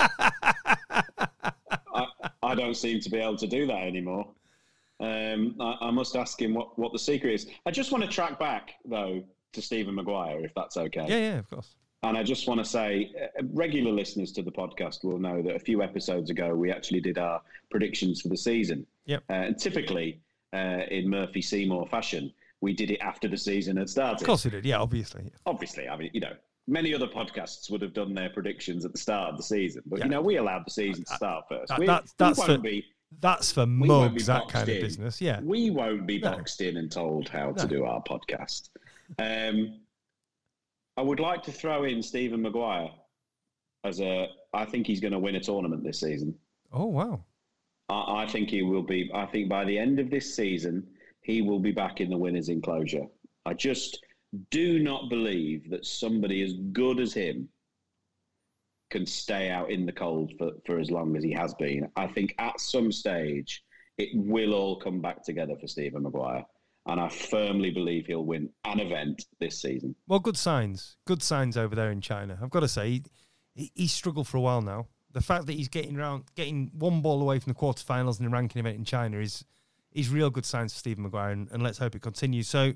I, I don't seem to be able to do that anymore. Um, I, I must ask him what, what the secret is. I just want to track back, though, to Stephen Maguire, if that's okay.
Yeah, yeah, of course.
And I just want to say, uh, regular listeners to the podcast will know that a few episodes ago, we actually did our predictions for the season.
Yep.
Uh, and typically, uh, in Murphy Seymour fashion, we did it after the season had started.
Of course we did, yeah, obviously.
Obviously, I mean, you know, many other podcasts would have done their predictions at the start of the season. But,
yeah.
you know, we allowed the season to start first.
That,
we,
that's, that's
we won't
for,
be...
That's for mugs, that kind in. of business, yeah.
We won't be
no.
boxed in and told how
no.
to do our podcast. Um, I would like to throw in Stephen Maguire as a... I think he's going to win a tournament this season.
Oh, wow.
I, I think he will be... I think by the end of this season, he will be back in the winner's enclosure. I just do not believe that somebody as good as him can stay out in the cold for, for as long as he has been. I think at some stage, it will all come back together for Stephen Maguire. And I firmly believe he'll win an event this season.
Well, good signs. Good signs over there in China. I've got to say, he, he's struggled for a while now. The fact that he's getting around, getting one ball away from the quarterfinals in a ranking event in China is is real good signs for Stephen Maguire, and, and let's hope it continues. So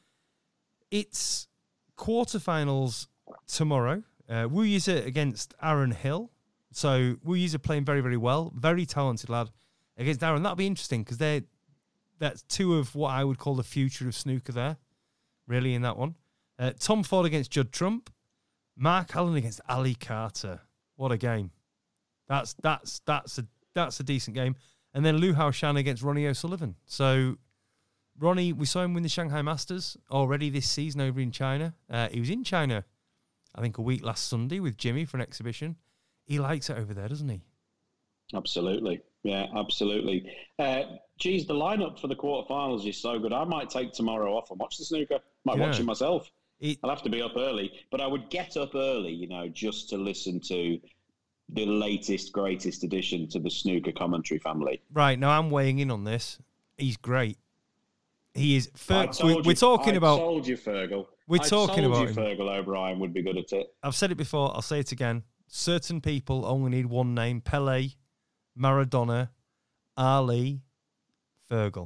it's quarterfinals tomorrow. Uh, Wu Yize against Aaron Hill. So Wu Yize playing very, very well. Very talented lad against Aaron. That'll be interesting because they're that's two of what I would call the future of snooker there, really, in that one. Uh, Tom Ford against Judd Trump. Mark Allen against Ali Carter. What a game. That's that's that's a that's a decent game. And then Liu Haoshan against Ronnie O'Sullivan. So Ronnie, we saw him win the Shanghai Masters already this season over in China. Uh, he was in China, I think, a week last Sunday with Jimmy for an exhibition. He likes it over there, doesn't he?
Absolutely. Yeah, absolutely. Uh, geez, the lineup for the quarterfinals is so good. I might take tomorrow off and watch the snooker. Might
yeah.
watch it myself.
It,
I'll have to be up early. But I would get up early, you know, just to listen to the latest, greatest addition to the snooker commentary family.
Right, now I'm weighing in on this. He's great. He is. Fer-
we,
we're talking
I
about.
I told you, Fergal.
We're
I
talking
told
about
you,
him.
Fergal O'Brien would be good at it.
I've said it before. I'll say it again. Certain people only need one name: Pele, Maradona, Ali, Fergal.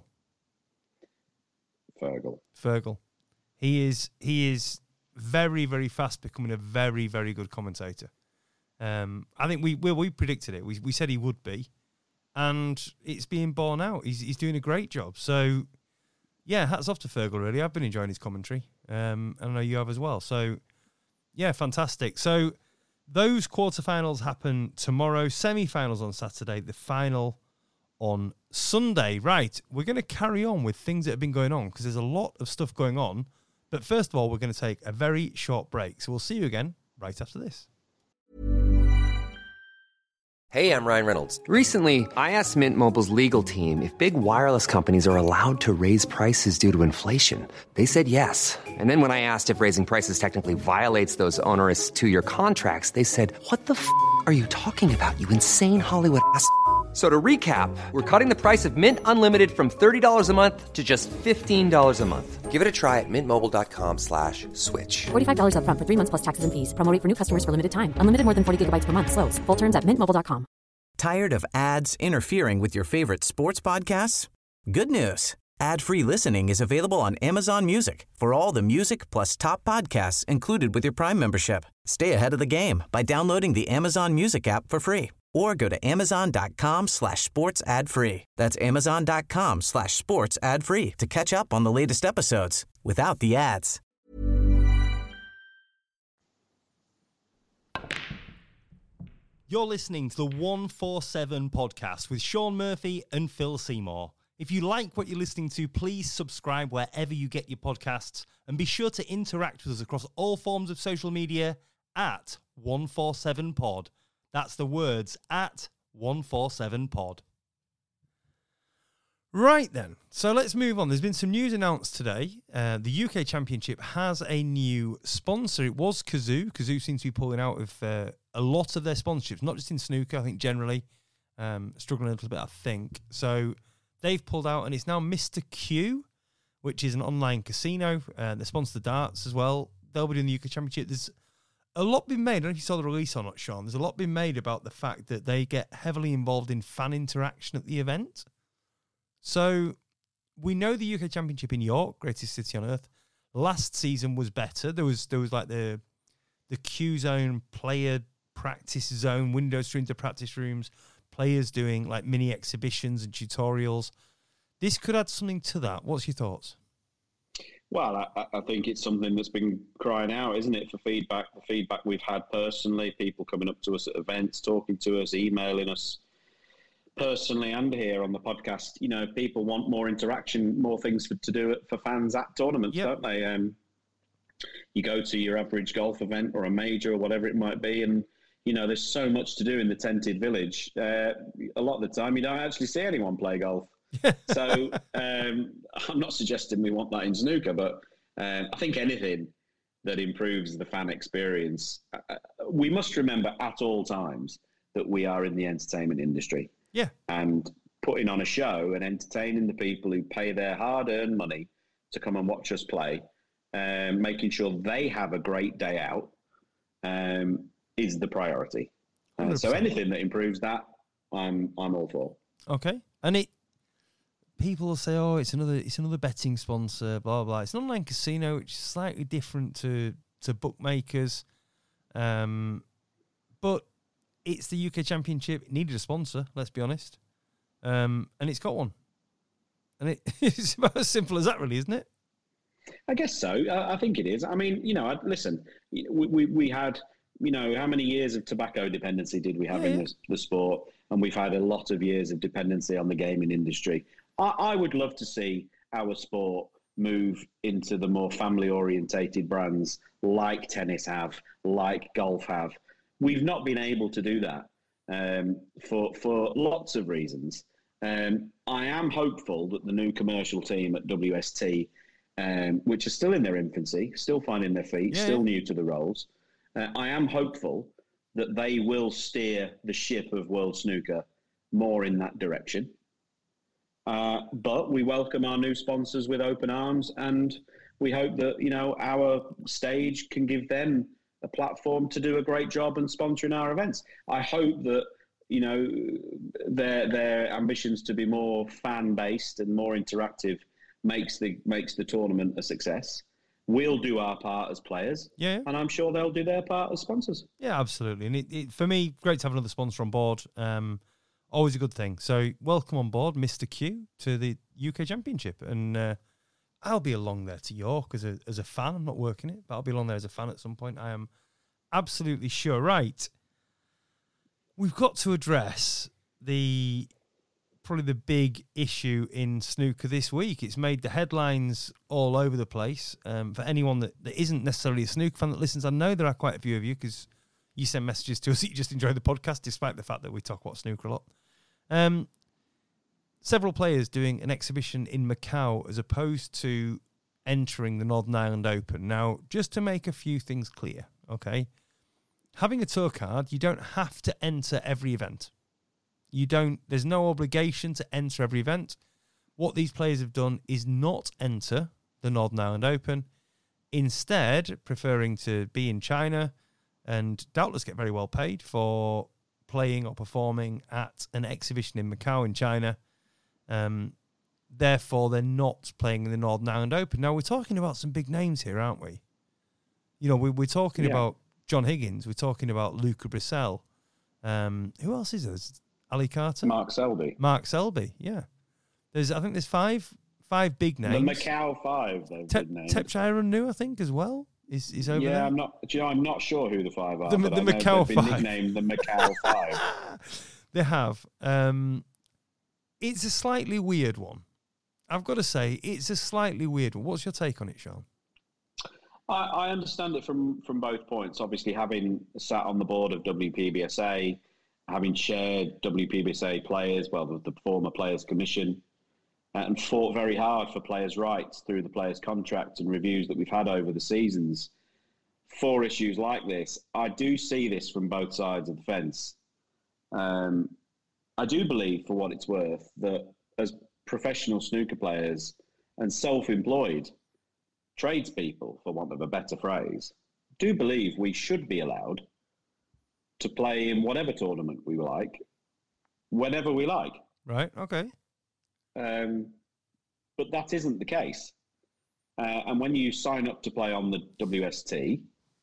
Fergal.
Fergal. He is. He is very, very fast becoming a very, very good commentator. Um, I think we we, we predicted it. We we said he would be, and it's being borne out. He's he's doing a great job. So, yeah, hats off to Fergal. Really, I've been enjoying his commentary. Um, and I know you have as well. So, yeah, fantastic. So, those quarterfinals happen tomorrow. Semi-finals on Saturday. The final on Sunday. Right, we're going to carry on with things that have been going on because there's a lot of stuff going on. But first of all, we're going to take a very short break. So we'll see you again right after this.
Hey, I'm Ryan Reynolds. Recently, I asked Mint Mobile's legal team if big wireless companies are allowed to raise prices due to inflation. They said yes. And then when I asked if raising prices technically violates those onerous two-year contracts, they said, what the f*** are you talking about, you insane Hollywood ass f- So to recap, we're cutting the price of Mint Unlimited from thirty dollars a month to just fifteen dollars a month. Give it a try at mintmobile.com slash switch.
forty-five dollars up front for three months plus taxes and fees. Promo rate for new customers for limited time. Unlimited more than forty gigabytes per month. Slows full terms at mint mobile dot com.
Tired of ads interfering with your favorite sports podcasts? Good news. Ad-free listening is available on Amazon Music for all the music plus top podcasts included with your Prime membership. Stay ahead of the game by downloading the Amazon Music app for free or go to amazon.com slash sports ad free. That's amazon.com slash sports ad free to catch up on the latest episodes without the ads.
You're listening to the one forty-seven podcast with Sean Murphy and Phil Seymour. If you like what you're listening to, please subscribe wherever you get your podcasts and be sure to interact with us across all forms of social media at one forty-seven pod. That's the words at one forty-seven pod. Right then, so let's move on. There's been some news announced today. Uh, the U K Championship has a new sponsor. It was Kazoo. Kazoo seems to be pulling out of uh, a lot of their sponsorships, not just in snooker, I think generally. Um, struggling a little bit, I think. So they've pulled out, and it's now Mister Q, which is an online casino. Uh, they sponsor the darts as well. They'll be doing the U K Championship. There's a lot been made. I don't know if you saw the release or not, Sean. There's a lot been made about the fact that they get heavily involved in fan interaction at the event. So we know the U K Championship in York, greatest city on earth, last season was better. There was there was like the the Q zone, player practice zone, windows through into practice rooms, players doing like mini exhibitions and tutorials. This could add something to that. What's your thoughts?
Well, I, I think it's something that's been crying out, isn't it, for feedback? The feedback we've had personally, people coming up to us at events, talking to us, emailing us personally and here on the podcast. You know, people want more interaction, more things for, to do for fans at tournaments, yep. don't they? Um, you go to your average golf event or a major or whatever it might be, and you know, there's so much to do in the tented village. Uh, a lot of the time, you don't actually see anyone play golf. So um, I'm not suggesting we want that in snooker, but um, I think anything that improves the fan experience. Uh, we must remember at all times that we are in the entertainment industry.
Yeah.
And putting on a show and entertaining the people who pay their hard-earned money to come and watch us play, um, making sure they have a great day out, um, is the priority. Uh, so anything that improves that, I'm I'm all for.
Okay. And it people will say, oh, it's another it's another betting sponsor, blah, blah. It's an online casino, which is slightly different to, to bookmakers. Um, but it's the U K Championship. It needed a sponsor, let's be honest. Um, and it's got one. And it, it's about as simple as that, really, isn't it?
I guess so. I, I think it is. I mean, you know, listen, we, we, we had, you know, how many years of tobacco dependency did we have yeah, in the, the sport? And we've had a lot of years of dependency on the gaming industry. I, I would love to see our sport move into the more family-orientated brands like tennis have, like golf have. We've not been able to do that um, for for lots of reasons. Um, I am hopeful that the new commercial team at W S T, um, which are still in their infancy, still finding their feet, yeah. still new to the roles, uh, I am hopeful that they will steer the ship of World Snooker more in that direction. Uh, but we welcome our new sponsors with open arms, and we hope that, you know, our stage can give them a platform to do a great job and sponsoring our events. I hope that, you know, their their ambitions to be more fan based and more interactive makes the makes the tournament a success. We'll do our part as players,
yeah,
and I'm sure they'll do their part as sponsors.
Yeah, absolutely. And it, it, for me, great to have another sponsor on board. Um, always a good thing. So welcome on board, Mister Q, to the U K Championship, and uh, I'll be along there to York as a as a fan. I'm not working it, but I'll be along there as a fan at some point. I am absolutely sure. Right. We've got to address the probably the big issue in snooker this week. It's made the headlines all over the place. Um, for anyone that, that isn't necessarily a snooker fan that listens, I know there are quite a few of you because you send messages to us that you just enjoy the podcast, despite the fact that we talk about snooker a lot. Um, several players doing an exhibition in Macau as opposed to entering the Northern Ireland Open. Now, just to make a few things clear, okay? Having a tour card, you don't have to enter every event. You don't, there's no obligation to enter every event. What these players have done is not enter the Northern Ireland Open, instead preferring to be in China and doubtless get very well paid for playing or performing at an exhibition in Macau in China. Um, therefore, they're not playing in the Northern Ireland Open. Now, we're talking about some big names here, aren't we? You know, we, we're talking yeah. about John Higgins. We're talking about Luca Brissell. Um, who else is there? Is Ali Carter?
Mark Selby.
Mark Selby, yeah. There's, I think there's five five big names.
The Macau Five, those
Te-
big names.
Tepchire New, I think, as well. Is is over
yeah,
there?
I'm not. Do you know, I'm not sure who the five are.
The,
but
the
I know
Macau
they've been
Five.
nicknamed the Macau Five.
They have. Um, it's a slightly weird one. I've got to say, it's a slightly weird one. What's your take on it, Sean?
I, I understand it from from both points. Obviously, having sat on the board of W P B S A, having chaired W P B S A players, well, the, the former Players Commission, and fought very hard for players' rights through the players' contract and reviews that we've had over the seasons for issues like this. I do see this from both sides of the fence. Um, I do believe, for what it's worth, that as professional snooker players and self-employed tradespeople, for want of a better phrase, do believe we should be allowed to play in whatever tournament we like, whenever we like.
Right, okay.
Um, but that isn't the case. Uh, and when you sign up to play on the W S T,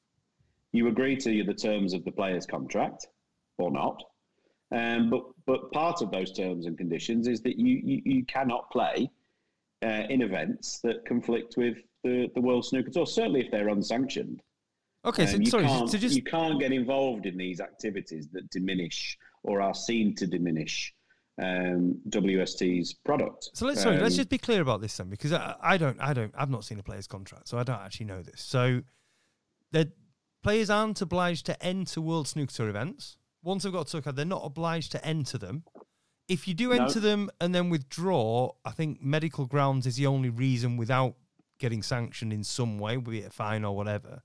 you agree to the terms of the player's contract or not. Um, but but part of those terms and conditions is that you you, you cannot play uh, in events that conflict with the, the World Snooker Tour, certainly if they're unsanctioned.
Okay, so
um, you
sorry,
can't,
so just...
you can't get involved in these activities that diminish or are seen to diminish um, W S T's product.
So let's sorry,
um,
let's just be clear about this then, because I, I don't, I don't, I've not seen a player's contract, so I don't actually know this. So the players aren't obliged to enter World Snooker Tour events. Once they've got a tour card, they're not obliged to enter them. If you do enter no. them and then withdraw, I think medical grounds is the only reason without getting sanctioned in some way, be it a fine or whatever.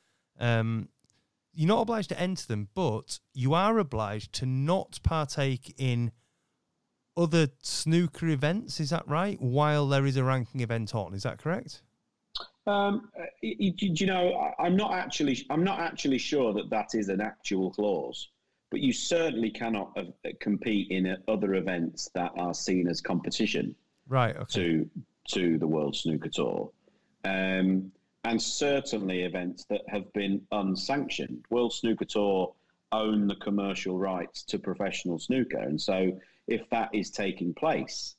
Um, you're not obliged to enter them, but you are obliged to not partake in other snooker events. Is that right? While there is a ranking event on, is that correct?
Um, you, you know, I'm not actually, I'm not actually sure that that is an actual clause. But you certainly cannot uh, compete in other events that are seen as competition,
right? Okay.
To to the World Snooker Tour, um, and certainly events that have been unsanctioned. World Snooker Tour own the commercial rights to professional snooker, and so if that is taking place,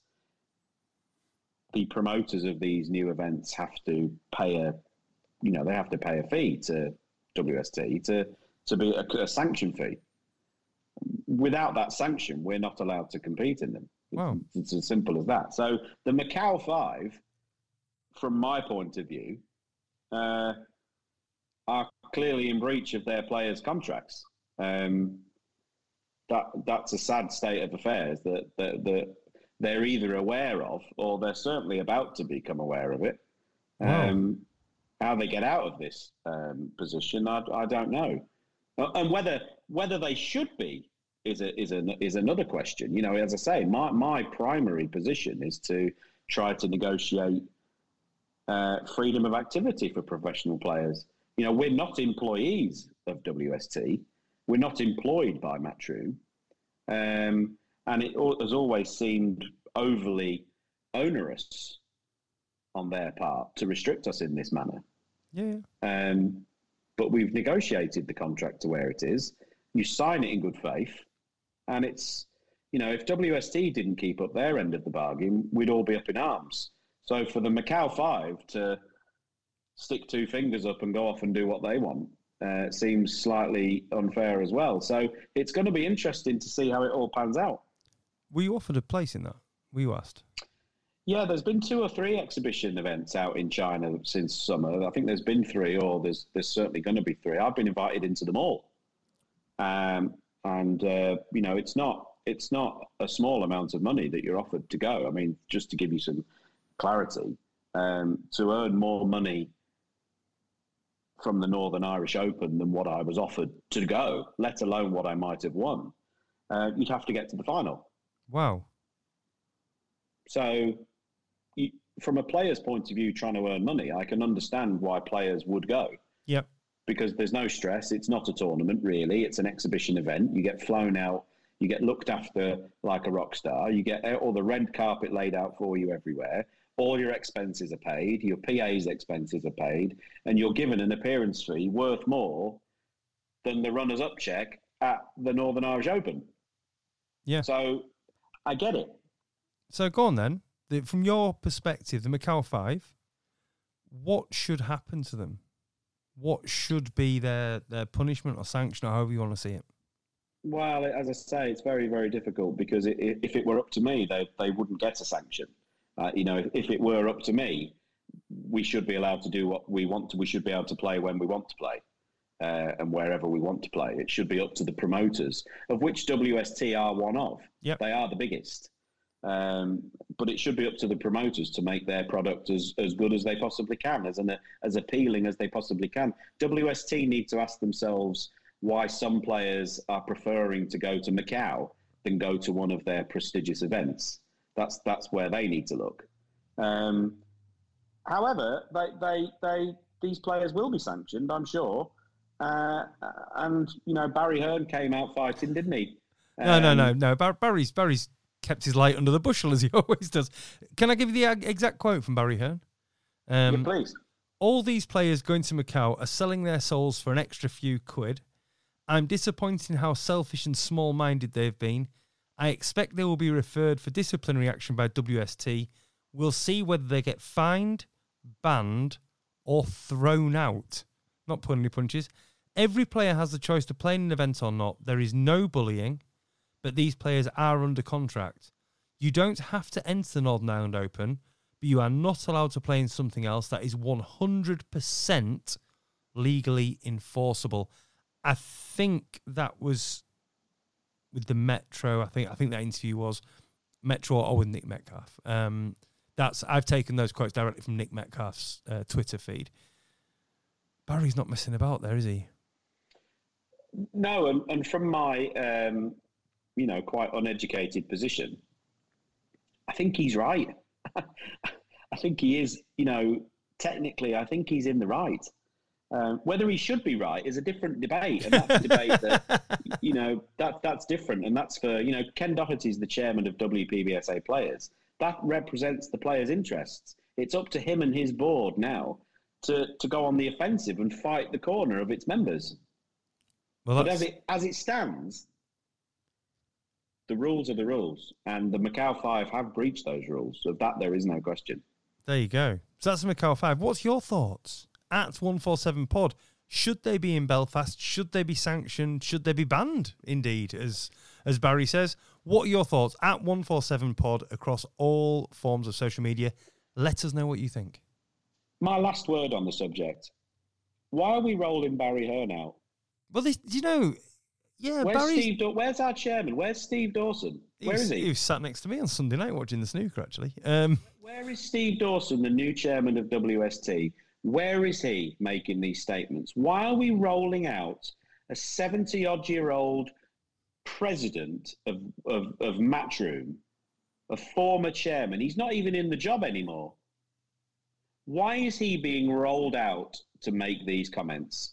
the promoters of these new events have to pay a, you know, they have to pay a fee to W S T to to be a, a sanction fee. Without that sanction, we're not allowed to compete in them.
Wow.
It's, it's as simple as that. So the Macau Five, from my point of view, uh, are clearly in breach of their players' contracts. Um, that that's a sad state of affairs that, that that they're either aware of or they're certainly about to become aware of it.
Wow.
Um, how they get out of this um, position, I, I don't know. And whether whether they should be is a, is a, is another question. You know, as I say, my my primary position is to try to negotiate uh, freedom of activity for professional players. You know, we're not employees of W S T. We're not employed by Matchroom, um, and it has always seemed overly onerous on their part to restrict us in this manner.
Yeah.
Um, But we've negotiated the contract to where it is. You sign it in good faith. And it's, you know, if W S T didn't keep up their end of the bargain, we'd all be up in arms. So for the Macau Five to stick two fingers up and go off and do what they want uh, seems slightly unfair as well. So it's going to be interesting to see how it all pans out.
Were you offered a place in that? Were you asked?
Yeah, there's been two or three exhibition events out in China since summer. I think there's been three, or there's there's certainly going to be three. I've been invited into them all, um, and uh, you know, it's not it's not a small amount of money that you're offered to go. I mean, just to give you some clarity, um, to earn more money from the Northern Irish Open than what I was offered to go, let alone what I might have won, uh, you'd have to get to the final.
Wow.
So, from a player's point of view, trying to earn money, I can understand why players would go.
Yep.
because there's no stress. It's not a tournament, really. It's an exhibition event. You get flown out. You get looked after like a rock star. You get all the red carpet laid out for you everywhere. All your expenses are paid. Your P A's expenses are paid. And you're given an appearance fee worth more than the runners-up check at the Northern Irish Open.
Yeah.
So I get it.
So go on then. The, from your perspective, the Macau Five, what should happen to them? What should be their, their punishment or sanction, or however you want to see it?
Well, as I say, it's very, very difficult because it, it, if it were up to me, they, they wouldn't get a sanction. Uh, you know, if, if it were up to me, we should be allowed to do what we want to. We should be able to play when we want to play uh, and wherever we want to play. It should be up to the promoters, of which W S T are one of.
Yep.
They are the biggest. Um, but it should be up to the promoters to make their product as, as good as they possibly can, as, an, as appealing as they possibly can. W S T need to ask themselves why some players are preferring to go to Macau than go to one of their prestigious events. That's that's where they need to look. Um, however, they, they they these players will be sanctioned, I'm sure. Uh, and you know, Barry Hearn came out fighting, didn't he? Um,
No, no, no, no. Bar- Barry's Barry's kept his light under the bushel as he always does. Can I give you the ag- exact quote from Barry Hearn? Um,
yeah, please.
All these players going to Macau are selling their souls for an extra few quid. I'm disappointed in how selfish and small-minded they've been. I expect they will be referred for disciplinary action by W S T. We'll see whether they get fined, banned, or thrown out. Not pulling any punches. Every player has the choice to play in an event or not. There is no bullying, but these players are under contract. You don't have to enter the Northern Ireland Open, but you are not allowed to play in something else that is one hundred percent legally enforceable. I think that was with the Metro. I think I think that interview was Metro or with Nick Metcalf. Um, that's I've taken those quotes directly from Nick Metcalf's uh, Twitter feed. Barry's not messing about there, is he?
No, and, and from my um, you know quite uneducated position, I think he's right. I think he is. You know, technically, I think he's in the right. Um, whether he should be right is a different debate, and that's a debate that, you know, that that's different, and that's for, you know, Ken Doherty's the chairman of W P B S A Players. That represents the players' interests. It's up to him and his board now to, to go on the offensive and fight the corner of its members. Well, but as it as it stands, the rules are the rules, and the Macau Five have breached those rules. Of that, there is no question.
There you go. So that's the Macau Five. What's your thoughts? At one forty-seven pod, should they be in Belfast? Should they be sanctioned? Should they be banned? Indeed, as as Barry says. What are your thoughts? At one forty-seven pod across all forms of social media. Let us know what you think.
My last word on the subject. Why are we rolling Barry Hearn out?
Well, this, you know, yeah,
where's
Barry's...
Steve Daw- Where's our chairman? Where's Steve Dawson? Where
was,
is he?
He was sat next to me on Sunday night watching the snooker, actually. Um,
Where is Steve Dawson, the new chairman of W S T? Where is he making these statements? Why are we rolling out a seventy-odd-year-old president of, of, of Matchroom, a former chairman? He's not even in the job anymore. Why is he being rolled out to make these comments?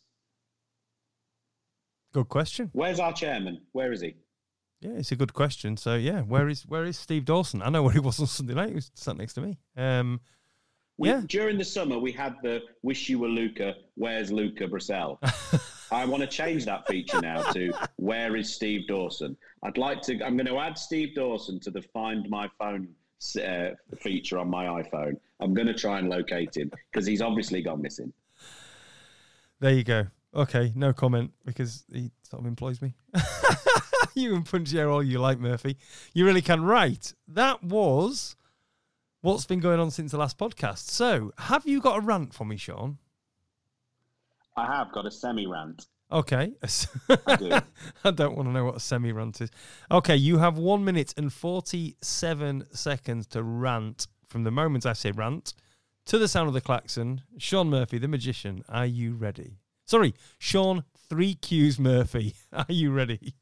Good question.
Where's our chairman? Where is he?
Yeah, it's a good question. So, yeah, where is where is Steve Dawson? I know where he was on Sunday night. He was sat next to me. Um
We,
yeah.
During the summer, we had the "Wish You Were Luca, Where's Luca Brissell?" I want to change that feature now to "Where is Steve Dawson?" I'd like to. I'm going to add Steve Dawson to the Find My Phone uh, feature on my iPhone. I'm going to try and locate him because he's obviously gone missing.
There you go. Okay, no comment because he sort of employs me. You can punch air all you like, Murphy. You really can. Right. That was what's been going on since the last podcast. So, have you got a rant for me, Sean?
I have got a semi-rant.
Okay.
I do.
I don't want to know what a semi-rant is. Okay, you have one minute and forty-seven seconds to rant from the moment I say rant to the sound of the klaxon. Sean Murphy, the magician, are you ready? Sorry, Sean Three Q's Murphy, are you ready?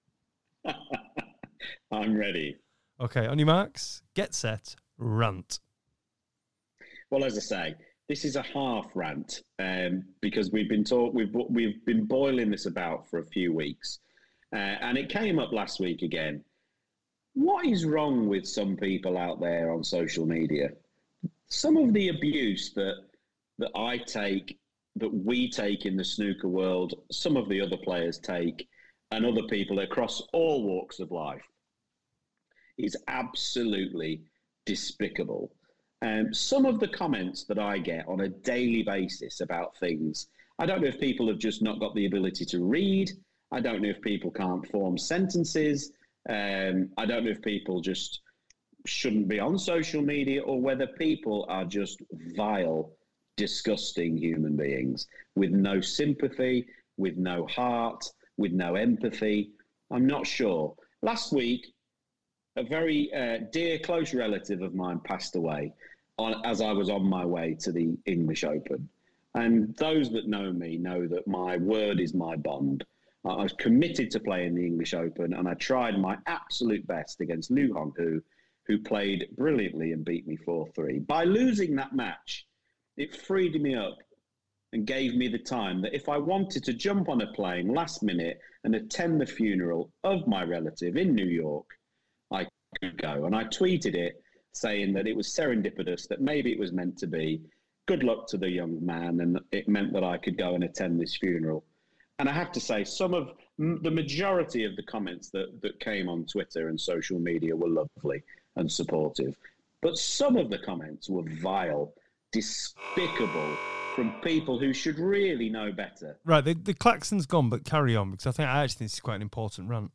I'm ready.
Okay, on your marks, get set, rant.
Well, as I say, this is a half rant um, because we've been talk we've we've been boiling this about for a few weeks, uh, and it came up last week again. What is wrong with some people out there on social media? Some of the abuse that that I take, that we take in the snooker world, some of the other players take, and other people across all walks of life, is absolutely despicable. Um, some of the comments that I get on a daily basis about things, I don't know if people have just not got the ability to read. I don't know if people can't form sentences. Um, I don't know if people just shouldn't be on social media, or whether people are just vile, disgusting human beings with no sympathy, with no heart, with no empathy. I'm not sure. Last week, a very uh, dear, close relative of mine passed away on, as I was on my way to the English Open. And those that know me know that my word is my bond. I was committed to playing the English Open, and I tried my absolute best against Liu Honghu, who played brilliantly and beat me four three. By losing that match, it freed me up and gave me the time that if I wanted to jump on a plane last minute and attend the funeral of my relative in New York, I could go. And I tweeted it saying that it was serendipitous, that maybe it was meant to be. Good luck to the young man, and it meant that I could go and attend this funeral. And I have to say, some of the majority of the comments that, that came on Twitter and social media were lovely and supportive. But some of the comments were vile, despicable, from people who should really know better.
Right, the, the klaxon's gone, but carry on, because I think I actually think this is quite an important rant.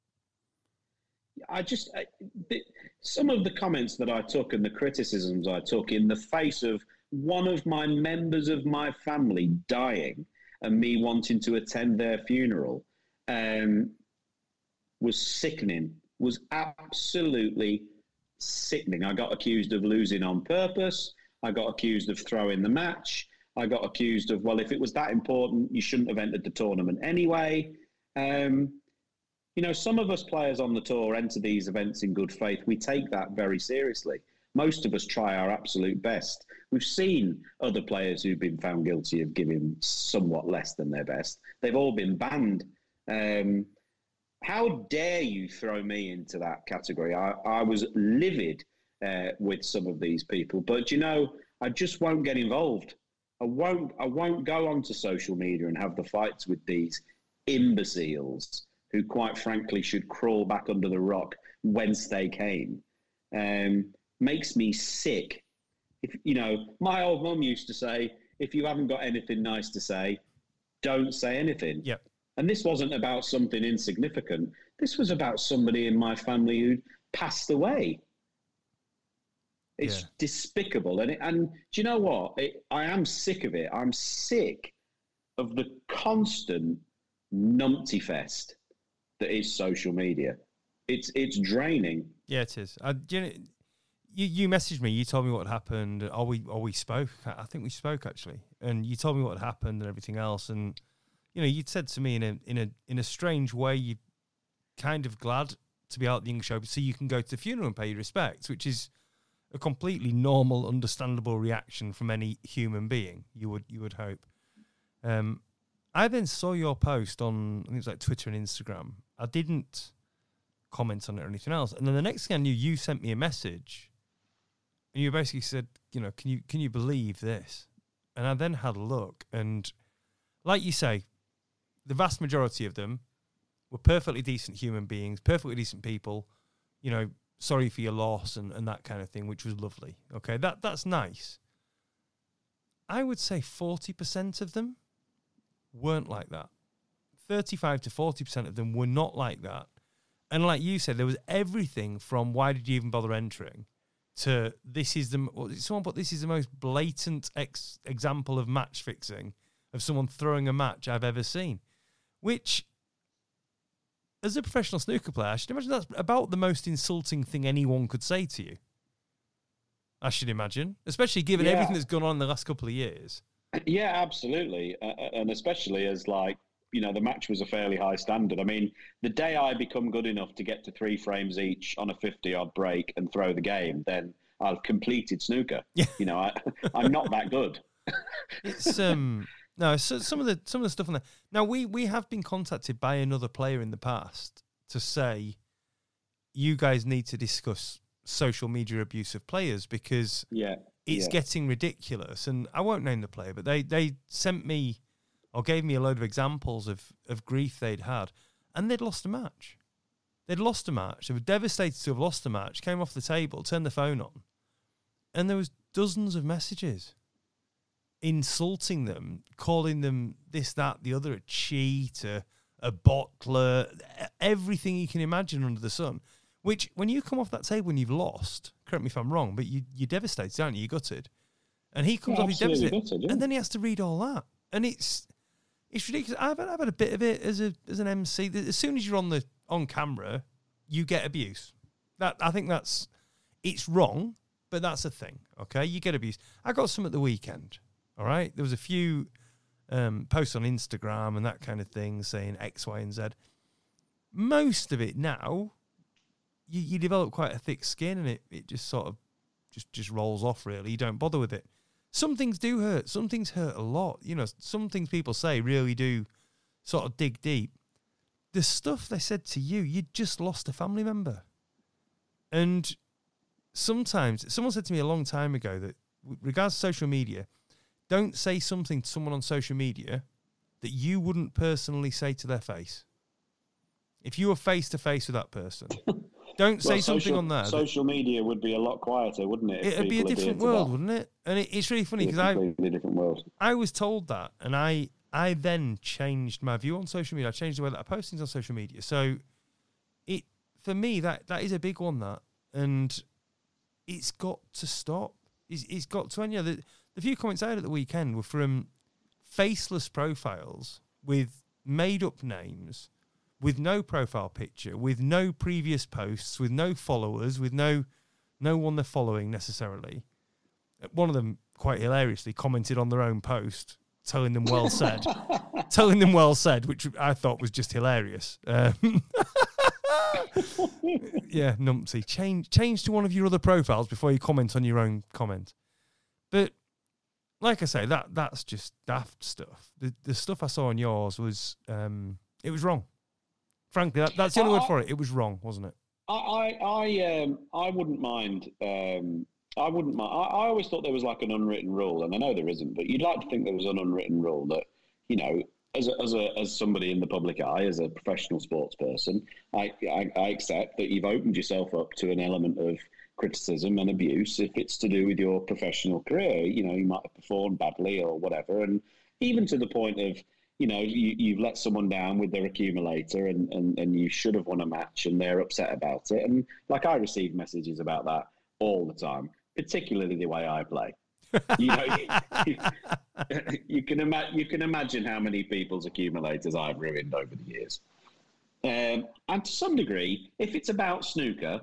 I just, I, the, some of the comments that I took and the criticisms I took in the face of one of my members of my family dying and me wanting to attend their funeral um, was sickening, was absolutely sickening. I got accused of losing on purpose. I got accused of throwing the match. I got accused of, well, if it was that important, you shouldn't have entered the tournament anyway. Um, you know, some of us players on the tour enter these events in good faith. We take that very seriously. Most of us try our absolute best. We've seen other players who've been found guilty of giving somewhat less than their best. They've all been banned. Um, how dare you throw me into that category? I, I was livid uh, with some of these people, but you know, I just won't get involved. I won't. I won't go onto social media and have the fights with these imbeciles who, quite frankly, should crawl back under the rock whence they came. Um, makes me sick. If you know, my old mum used to say, "If you haven't got anything nice to say, don't say anything."
Yep.
And this wasn't about something insignificant. This was about somebody in my family who'd passed away. It's yeah. despicable. And, it, and do you know what? It, I am sick of it. I'm sick of the constant numpty fest that is social media. It's it's draining.
Yeah, it is. I, you, know, you you messaged me. You told me what happened. Or we or we spoke. I think we spoke actually. And you told me what happened and everything else. And you know, you'd said to me in a in a in a strange way, you're kind of glad to be out at the English Open so you can go to the funeral and pay your respects, which is a completely normal, understandable reaction from any human being. You would you would hope. Um, I then saw your post on, I think it was like Twitter and Instagram. I didn't comment on it or anything else. And then the next thing I knew, you sent me a message, and you basically said, you know, can you can you believe this? And I then had a look, and like you say, the vast majority of them were perfectly decent human beings, perfectly decent people, you know, sorry for your loss and, and that kind of thing, which was lovely. Okay, that that's nice. I would say forty percent of them weren't like that. thirty-five to forty percent of them were not like that. And like you said, there was everything from why did you even bother entering to this is the, someone put this is the most blatant ex, example of match fixing of someone throwing a match I've ever seen. Which, as a professional snooker player, I should imagine that's about the most insulting thing anyone could say to you. I should imagine, especially given yeah. everything that's gone on in the last couple of years.
Yeah, absolutely. Uh, and especially as, like, you know, the match was a fairly high standard. I mean, the day I become good enough to get to three frames each on a fifty-odd break and throw the game, then I've completed snooker.
Yeah.
You know, I, I'm not that good.
It's um no, so some of the some of the stuff on there. Now we we have been contacted by another player in the past to say you guys need to discuss social media abuse of players because
yeah,
it's
yeah.
getting ridiculous. And I won't name the player, but they they sent me or gave me a load of examples of of grief they'd had, and they'd lost a match. They'd lost a match. They were devastated to have lost a match. Came off the table, turned the phone on, and there was dozens of messages insulting them, calling them this, that, the other, a cheat, a, a bottler, everything you can imagine under the sun. Which, when you come off that table and you've lost, correct me if I'm wrong, but you, you're devastated, aren't you? You're gutted. And he comes
Yeah,
off, he's
absolutely
devastated.
gutted, yeah.
And then he has to read all that. And it's it's ridiculous. I've had, I've had a bit of it as a as an M C. As soon as you're on the on camera, you get abuse. That I think that's, it's wrong, but that's a thing, okay? You get abuse. I got some at the weekend, all right? There was a few um, posts on Instagram and that kind of thing saying X, Y, and Z. Most of it now, you, you develop quite a thick skin and it, it just sort of just, just rolls off, really. You don't bother with it. Some things do hurt. Some things hurt a lot. You know, some things people say really do sort of dig deep. The stuff they said to you, you just lost a family member. And sometimes, someone said to me a long time ago that with regards to social media, don't say something to someone on social media that you wouldn't personally say to their face. If you were face-to-face with that person, don't say
Well,
something
social,
on there.
Social media would be a lot quieter, wouldn't it? if
It'd be a
people
different
adhered to
world,
that?
wouldn't it? And it, it's really funny
It'd
because
be a
I,
completely different world.
I was told that, and I I then changed my view on social media. I changed the way that I post things on social media. So it for me that that is a big one, that, and it's got to stop. It's, it's got to end. You know, the, the few comments I had at the weekend were from faceless profiles with made up names, with no profile picture, with no previous posts, with no followers, with no no one they're following necessarily. One of them, quite hilariously, commented on their own post, telling them well said. telling them well said, which I thought was just hilarious. Um, yeah, numpty. Change, change to one of your other profiles before you comment on your own comment. But like I say, that that's just daft stuff. The the stuff I saw on yours was, um, it was wrong. Frankly, that, that's the only
I,
word for it. It was wrong, wasn't it?
I, I, I, um, I wouldn't mind. Um, I wouldn't mind. I, I always thought there was like an unwritten rule, and I know there isn't, but you'd like to think there was an unwritten rule that, you know, as a, as a, as somebody in the public eye, as a professional sports person, I, I, I accept that you've opened yourself up to an element of criticism and abuse if it's to do with your professional career. You know, you might have performed badly or whatever, and even to the point of, you know, you, you've let someone down with their accumulator and, and, and you should have won a match and they're upset about it. And like, I receive messages about that all the time, particularly the way I play. You know, you, you can ima- you can imagine how many people's accumulators I've ruined over the years. Um, and to some degree, if it's about snooker,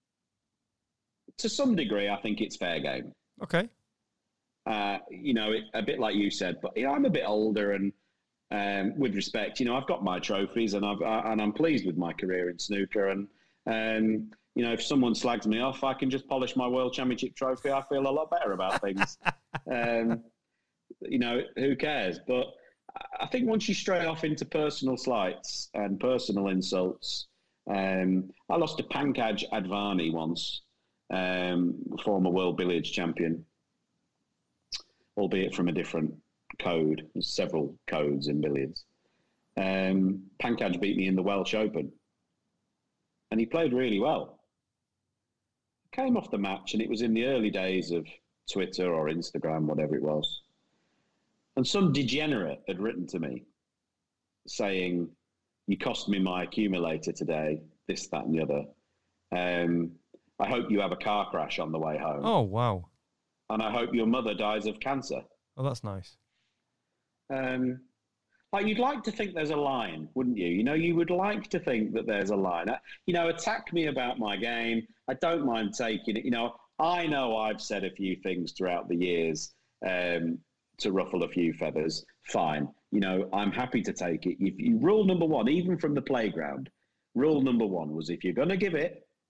to some degree, I think it's fair game.
Okay.
Uh, you know, it, a bit like you said, but you know, I'm a bit older, and um, with respect, you know, I've got my trophies, and I've I, and I'm pleased with my career in snooker. And um, you know, if someone slags me off, I can just polish my World Championship trophy. I feel a lot better about things. um, you know, who cares? But I think once you stray off into personal slights and personal insults, um, I lost to Pankaj Advani once, um, former world billiards champion, albeit from a different code. There's several codes in billiards. Um, Pankaj beat me in the Welsh Open, and he played really well. Came off the match, and it was in the early days of Twitter or Instagram, whatever it was. And some degenerate had written to me saying, "You cost me my accumulator today, this, that, and the other. Um, I hope you have a car crash on the way home.
Oh, wow.
And I hope your mother dies of cancer."
Oh, that's nice.
Um, like, you'd like to think there's a line, wouldn't you? You know, you would like to think that there's a line. You know, attack me about my game. I don't mind taking it. You know, I know I've said a few things throughout the years um, to ruffle a few feathers. Fine. You know, I'm happy to take it. If you, rule number one, even from the playground, rule number one was, if you're going to give it,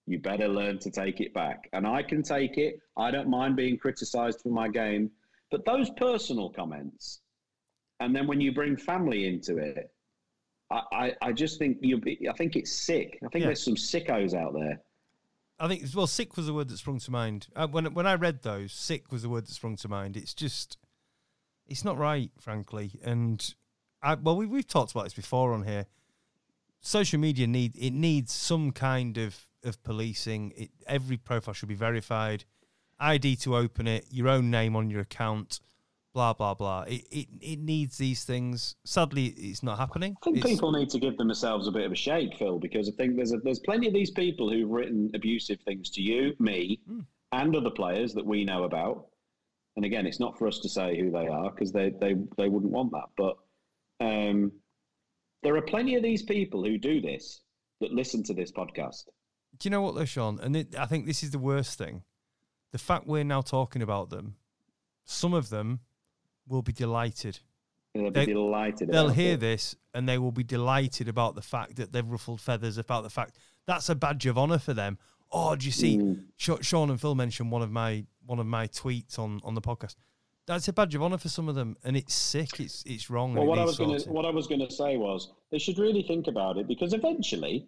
you better learn to take it back. And I can take it. I don't mind being criticised for my game. But those personal comments, and then when you bring family into it, I, I, I just think you. I think it's sick. I think
Yeah.
there's some sickos out there.
I think, well, sick was the word that sprung to mind. Uh, when when I read those, sick was the word that sprung to mind. It's just, it's not right, frankly. And, I, well, we, we've talked about this before on here. Social media, need it needs some kind of, of policing. It, every profile should be verified. I D to open it, your own name on your account, blah, blah, blah. It it, it needs these things. Sadly, it's not happening.
I think
It's-
people need to give themselves a bit of a shake, Phil, because I think there's a, there's plenty of these people who've written abusive things to you, me,
Mm.
and other players that we know about. And again, it's not for us to say who they are because they, they, they wouldn't want that. But um, there are plenty of these people who do this that listen to this podcast.
Do you know what, though, Sean? And it, I think this is the worst thing. The fact we're now talking about them, some of them will be delighted.
They'll
They-
be delighted.
They'll
about
hear
it.
this and they will be delighted about the fact that they've ruffled feathers, about the fact that's a badge of honour for them. Oh, do you see?
Mm.
Sha- Sean and Phil mentioned one of my one of my tweets on, on the podcast. That's a badge of honour for some of them, and it's sick. It's it's wrong.
Well,
and it
what I
needs
was going to
sorting.
what I was going to say was they should really think about it because eventually,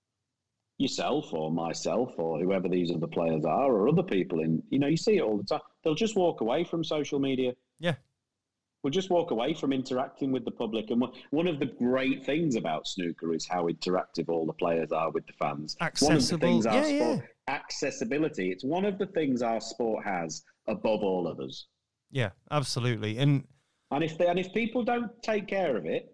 yourself or myself or whoever these other players are or other people in, you know, you see it all the time. They'll just walk away from social media.
Yeah.
We'll just walk away from interacting with the public. And one- one of the great things about snooker is how interactive all the players are with the fans. One of the
Accessible.
things our
Yeah,
sport,
yeah.
accessibility. It's one of the things our sport has above all others.
Yeah, absolutely. And
And if they, and if people don't take care of it,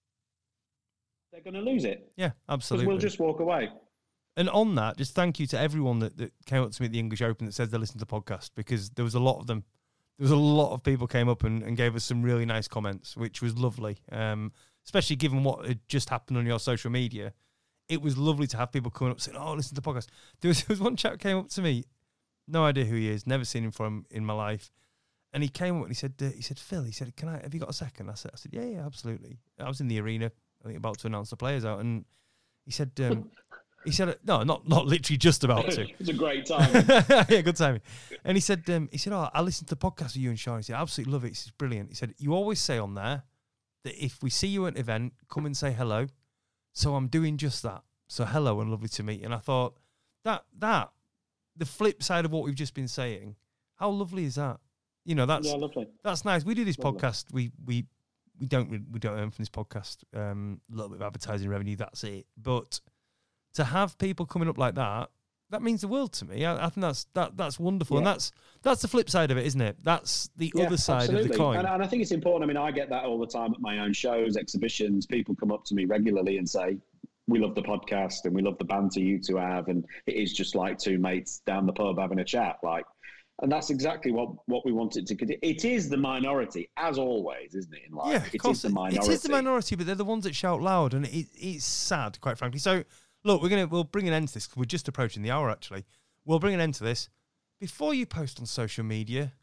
they're going to lose it.
yeah,
Because
absolutely.
we'll just walk away.
And on that, just thank you to everyone that, that came up to me at the English Open that said they listened to the podcast, because there was a lot of them. There was a lot of people came up and, and gave us some really nice comments, which was lovely. Um, especially given what had just happened on your social media. It was lovely to have people coming up saying, oh, listen to the podcast. There was, there was one chap came up to me, no idea who he is, never seen him from in my life. And he came up and he said, uh, he said, Phil, he said, can I, have you got a second? I said, I said, yeah, yeah, absolutely. I was in the arena, I think about to announce the players out. And he said, um, he said, no, not not literally just about to.
It's a great time.
Yeah, good timing. And he said, um, he said, oh, I listened to the podcast with you and Sean. He said, I absolutely love it. It's brilliant. He said, you always say on there that if we see you at an event, come and say hello. So I'm doing just that. So hello and lovely to meet you. And I thought that that the flip side of what we've just been saying, how lovely is that? You know, that's
Yeah, lovely.
that's nice. We do this
Lovely.
podcast. We we we don't re- we don't earn from this podcast. Um, a little bit of advertising revenue. That's it. But to have people coming up like that, that means the world to me. I, I think that's that that's wonderful, and
Yeah.
that's that's the flip side of it, isn't it? That's the
Yeah,
other side
absolutely.
of the coin.
And, and I think it's important. I mean, I get that all the time at my own shows, exhibitions. People come up to me regularly and say, we love the podcast and we love the banter you two have. And it is just like two mates down the pub having a chat. Like, and that's exactly what, what we want it to continue. It is the minority, as always, isn't it? In life?
Yeah, of
It
course.
is the minority.
It is the minority, but they're the ones that shout loud, and it, it's sad, quite frankly. So, look, we're gonna we'll bring an end to this because we're just approaching the hour. Actually, we'll bring an end to this. Before you post on social media,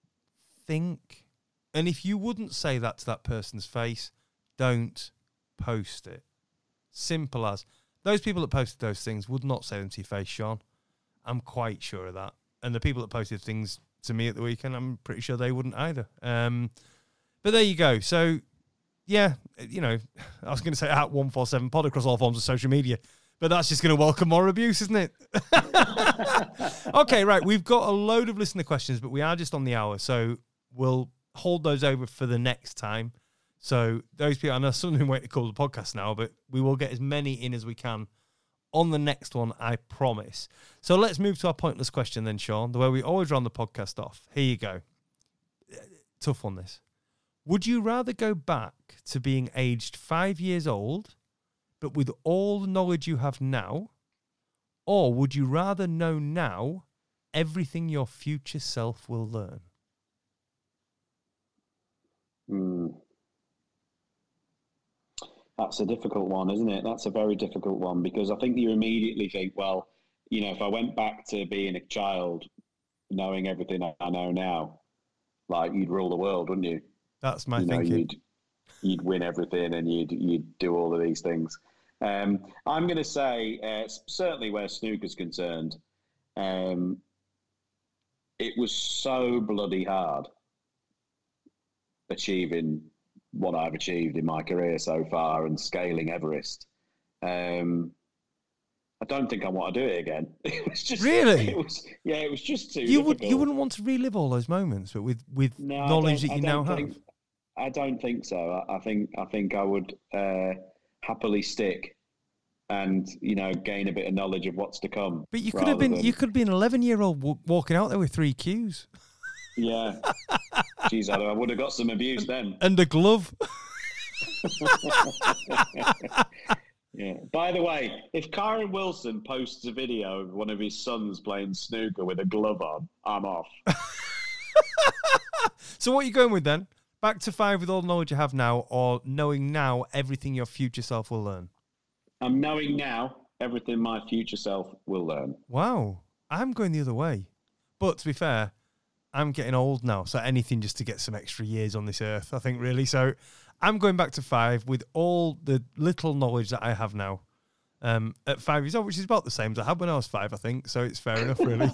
think, and if you wouldn't say that to that person's face, don't post it. Simple as. Those people that posted those things would not say them to your face, Sean. I'm quite sure of that. And the people that posted things to me at the weekend, I'm pretty sure they wouldn't either. Um, but there you go. So, yeah, you know, I was going to say at one forty-seven pod across all forms of social media, but that's just going to welcome more abuse, isn't it? Okay, right. We've got a load of listener questions, but we are just on the hour. So we'll hold those over for the next time. So those people, I know some of them wait to call the podcast now, but we will get as many in as we can on the next one, I promise. So let's move to our pointless question then, Sean, the way we always run the podcast off. Here you go. Tough one, this. Would you rather go back to being aged five years old, but with all the knowledge you have now, or would you rather know now everything your future self will learn?
Hmm. That's a difficult one, isn't it? That's a very difficult one because I think you immediately think, well, you know, if I went back to being a child, knowing everything I know now, like you'd rule the world, wouldn't you?
That's my
you know,
thinking.
You'd, you'd win everything and you'd you'd do all of these things. Um, I'm going to say, uh, certainly where snooker's concerned, um, it was so bloody hard achieving what I've achieved in my career so far and scaling Everest. Um, I don't think I want to do it again. It was just
really,
it was, yeah, it was just too.
You
difficult.
would, you wouldn't want to relive all those moments, but with with
no,
knowledge that you
I
now
think,
have.
I don't think so. I, I think I think I would uh, happily stick and you know gain a bit of knowledge of what's to come.
But you could have been
than,
you could have been an eleven year old w- walking out there with three Qs.
Yeah, geez, I, I would have got some abuse then.
And a glove.
Yeah. By the way, if Kyron Wilson posts a video of one of his sons playing snooker with a glove on, I'm off.
So what are you going with then? Back to five with all the knowledge you have now, or knowing now everything your future self will learn?
I'm knowing now everything my future self will learn.
Wow. I'm going the other way. But to be fair, I'm getting old now, so anything just to get some extra years on this earth, I think, really. So I'm going back to five with all the little knowledge that I have now. Um, at five years old, which is about the same as I had when I was five, I think. So it's fair enough, really.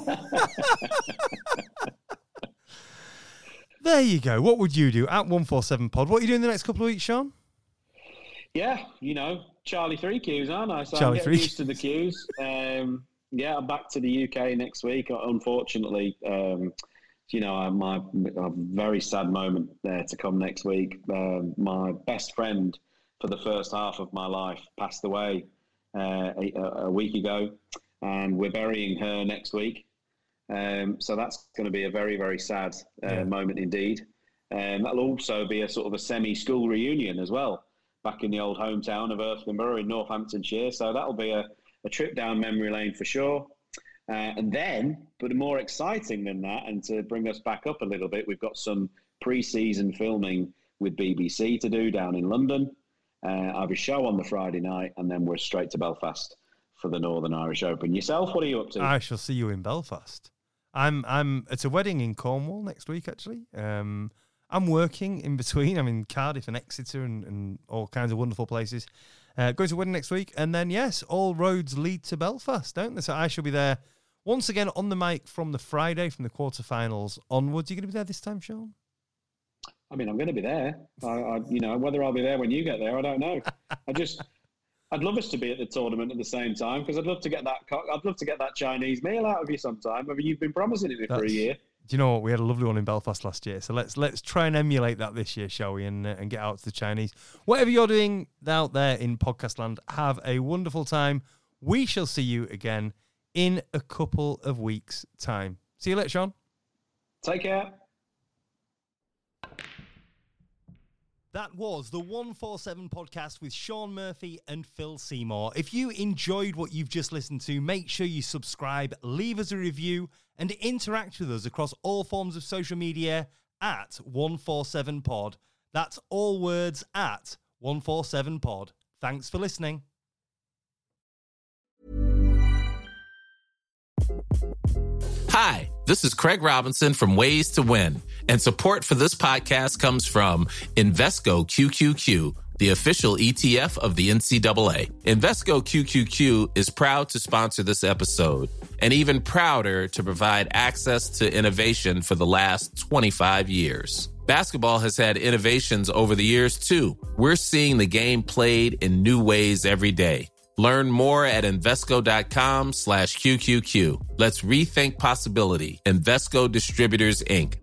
There you go. What would you do at one forty-seven pod? What are you doing the next couple of weeks, Sean?
Yeah, you know, Charlie three Qs, aren't I? So
Charlie
I'm getting
three.
used to the Qs. Um, yeah, I'm back to the U K next week. Unfortunately, um, you know, I, my a very sad moment there to come next week. Um, my best friend for the first half of my life passed away uh, a, a week ago, and we're burying her next week. Um, so that's going to be a very, very sad uh,
Yeah.
moment indeed. Um, that'll also be a sort of a semi-school reunion as well, back in the old hometown of Earthling Borough in Northamptonshire. So that'll be a, a trip down memory lane for sure. Uh, and then, but more exciting than that, and to bring us back up a little bit, we've got some pre-season filming with B B C to do down in London. Uh, I have a show on the Friday night, and then we're straight to Belfast for the Northern Irish Open. Yourself, what are you up to?
I shall see you in Belfast. I'm I'm at a wedding in Cornwall next week, actually. Um, I'm working in between. I'm in Cardiff and Exeter and, and all kinds of wonderful places. Uh, going to a wedding next week. And then, yes, all roads lead to Belfast, don't they? So I shall be there once again on the mic from the Friday, from the quarterfinals onwards. Are you going to be there this time, Sean?
I mean, I'm going to be there. I, I, you know, whether I'll be there when you get there, I don't know. I just, I'd love us to be at the tournament at the same time because I'd love to get that. I'd love to get that Chinese meal out of you sometime. I mean, you've been promising it me for a year.
Do you know what? We had a lovely one in Belfast last year, so let's let's try and emulate that this year, shall we? And uh, and get out to the Chinese. Whatever you're doing out there in podcast land, have a wonderful time. We shall see you again in a couple of weeks' time. See you later, Sean.
Take care.
That was the one forty-seven podcast with Sean Murphy and Phil Seymour. If you enjoyed what you've just listened to, make sure you subscribe, leave us a review, and interact with us across all forms of social media at one forty-seven pod. That's all words at one forty-seven pod. Thanks for listening.
Hi, this is Craig Robinson from Ways to Win, and support for this podcast comes from Invesco Q Q Q, the official E T F of the N C double A. Invesco Q Q Q is proud to sponsor this episode, and even prouder to provide access to innovation for the last twenty-five years. Basketball has had innovations over the years, too. We're seeing the game played in new ways every day. Learn more at Invesco.com slash QQQ. Let's rethink possibility. Invesco Distributors, Incorporated.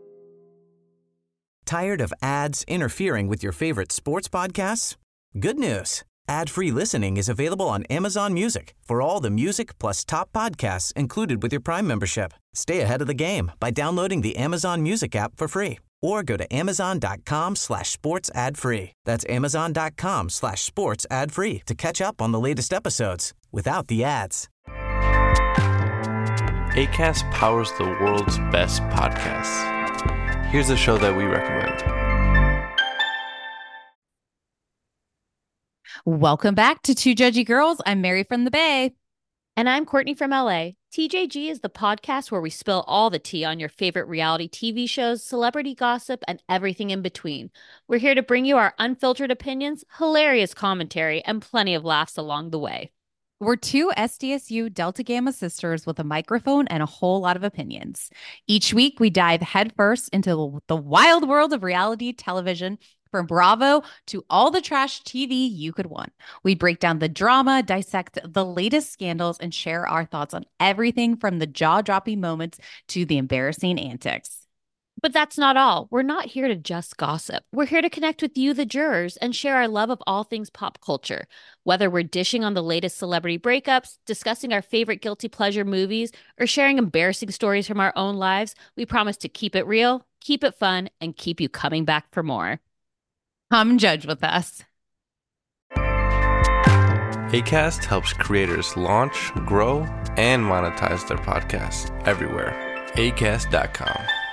Tired of ads interfering with your favorite sports podcasts? Good news. Ad-free listening is available on Amazon Music for all the music plus top podcasts included with your Prime membership. Stay ahead of the game by downloading the Amazon Music app for free or go to amazon.com slash sports ad free. That's amazon.com slash sports ad free to catch up on the latest episodes without the ads.
Acast powers the world's best podcasts. Here's a show that we recommend.
Welcome back to Two Judgy Girls. I'm Mary from the Bay. And I'm Courtney from L A. T J G is the podcast where we spill all the tea on your favorite reality T V shows, celebrity gossip, and everything in between. We're here to bring you our unfiltered opinions, hilarious commentary, and plenty of laughs along the way.
We're two S D S U Delta Gamma sisters with a microphone and a whole lot of opinions. Each week, we dive headfirst into the wild world of reality television, from Bravo to all the trash T V you could want. We break down the drama, dissect the latest scandals, and share our thoughts on everything from the jaw-dropping moments to the embarrassing antics.
But that's not all. We're not here to just gossip. We're here to connect with you, the jurors, and share our love of all things pop culture. Whether we're dishing on the latest celebrity breakups, discussing our favorite guilty pleasure movies, or sharing embarrassing stories from our own lives, we promise to keep it real, keep it fun, and keep you coming back for more.
Come judge with us.
Acast helps creators launch, grow, and monetize their podcasts everywhere. acast dot com.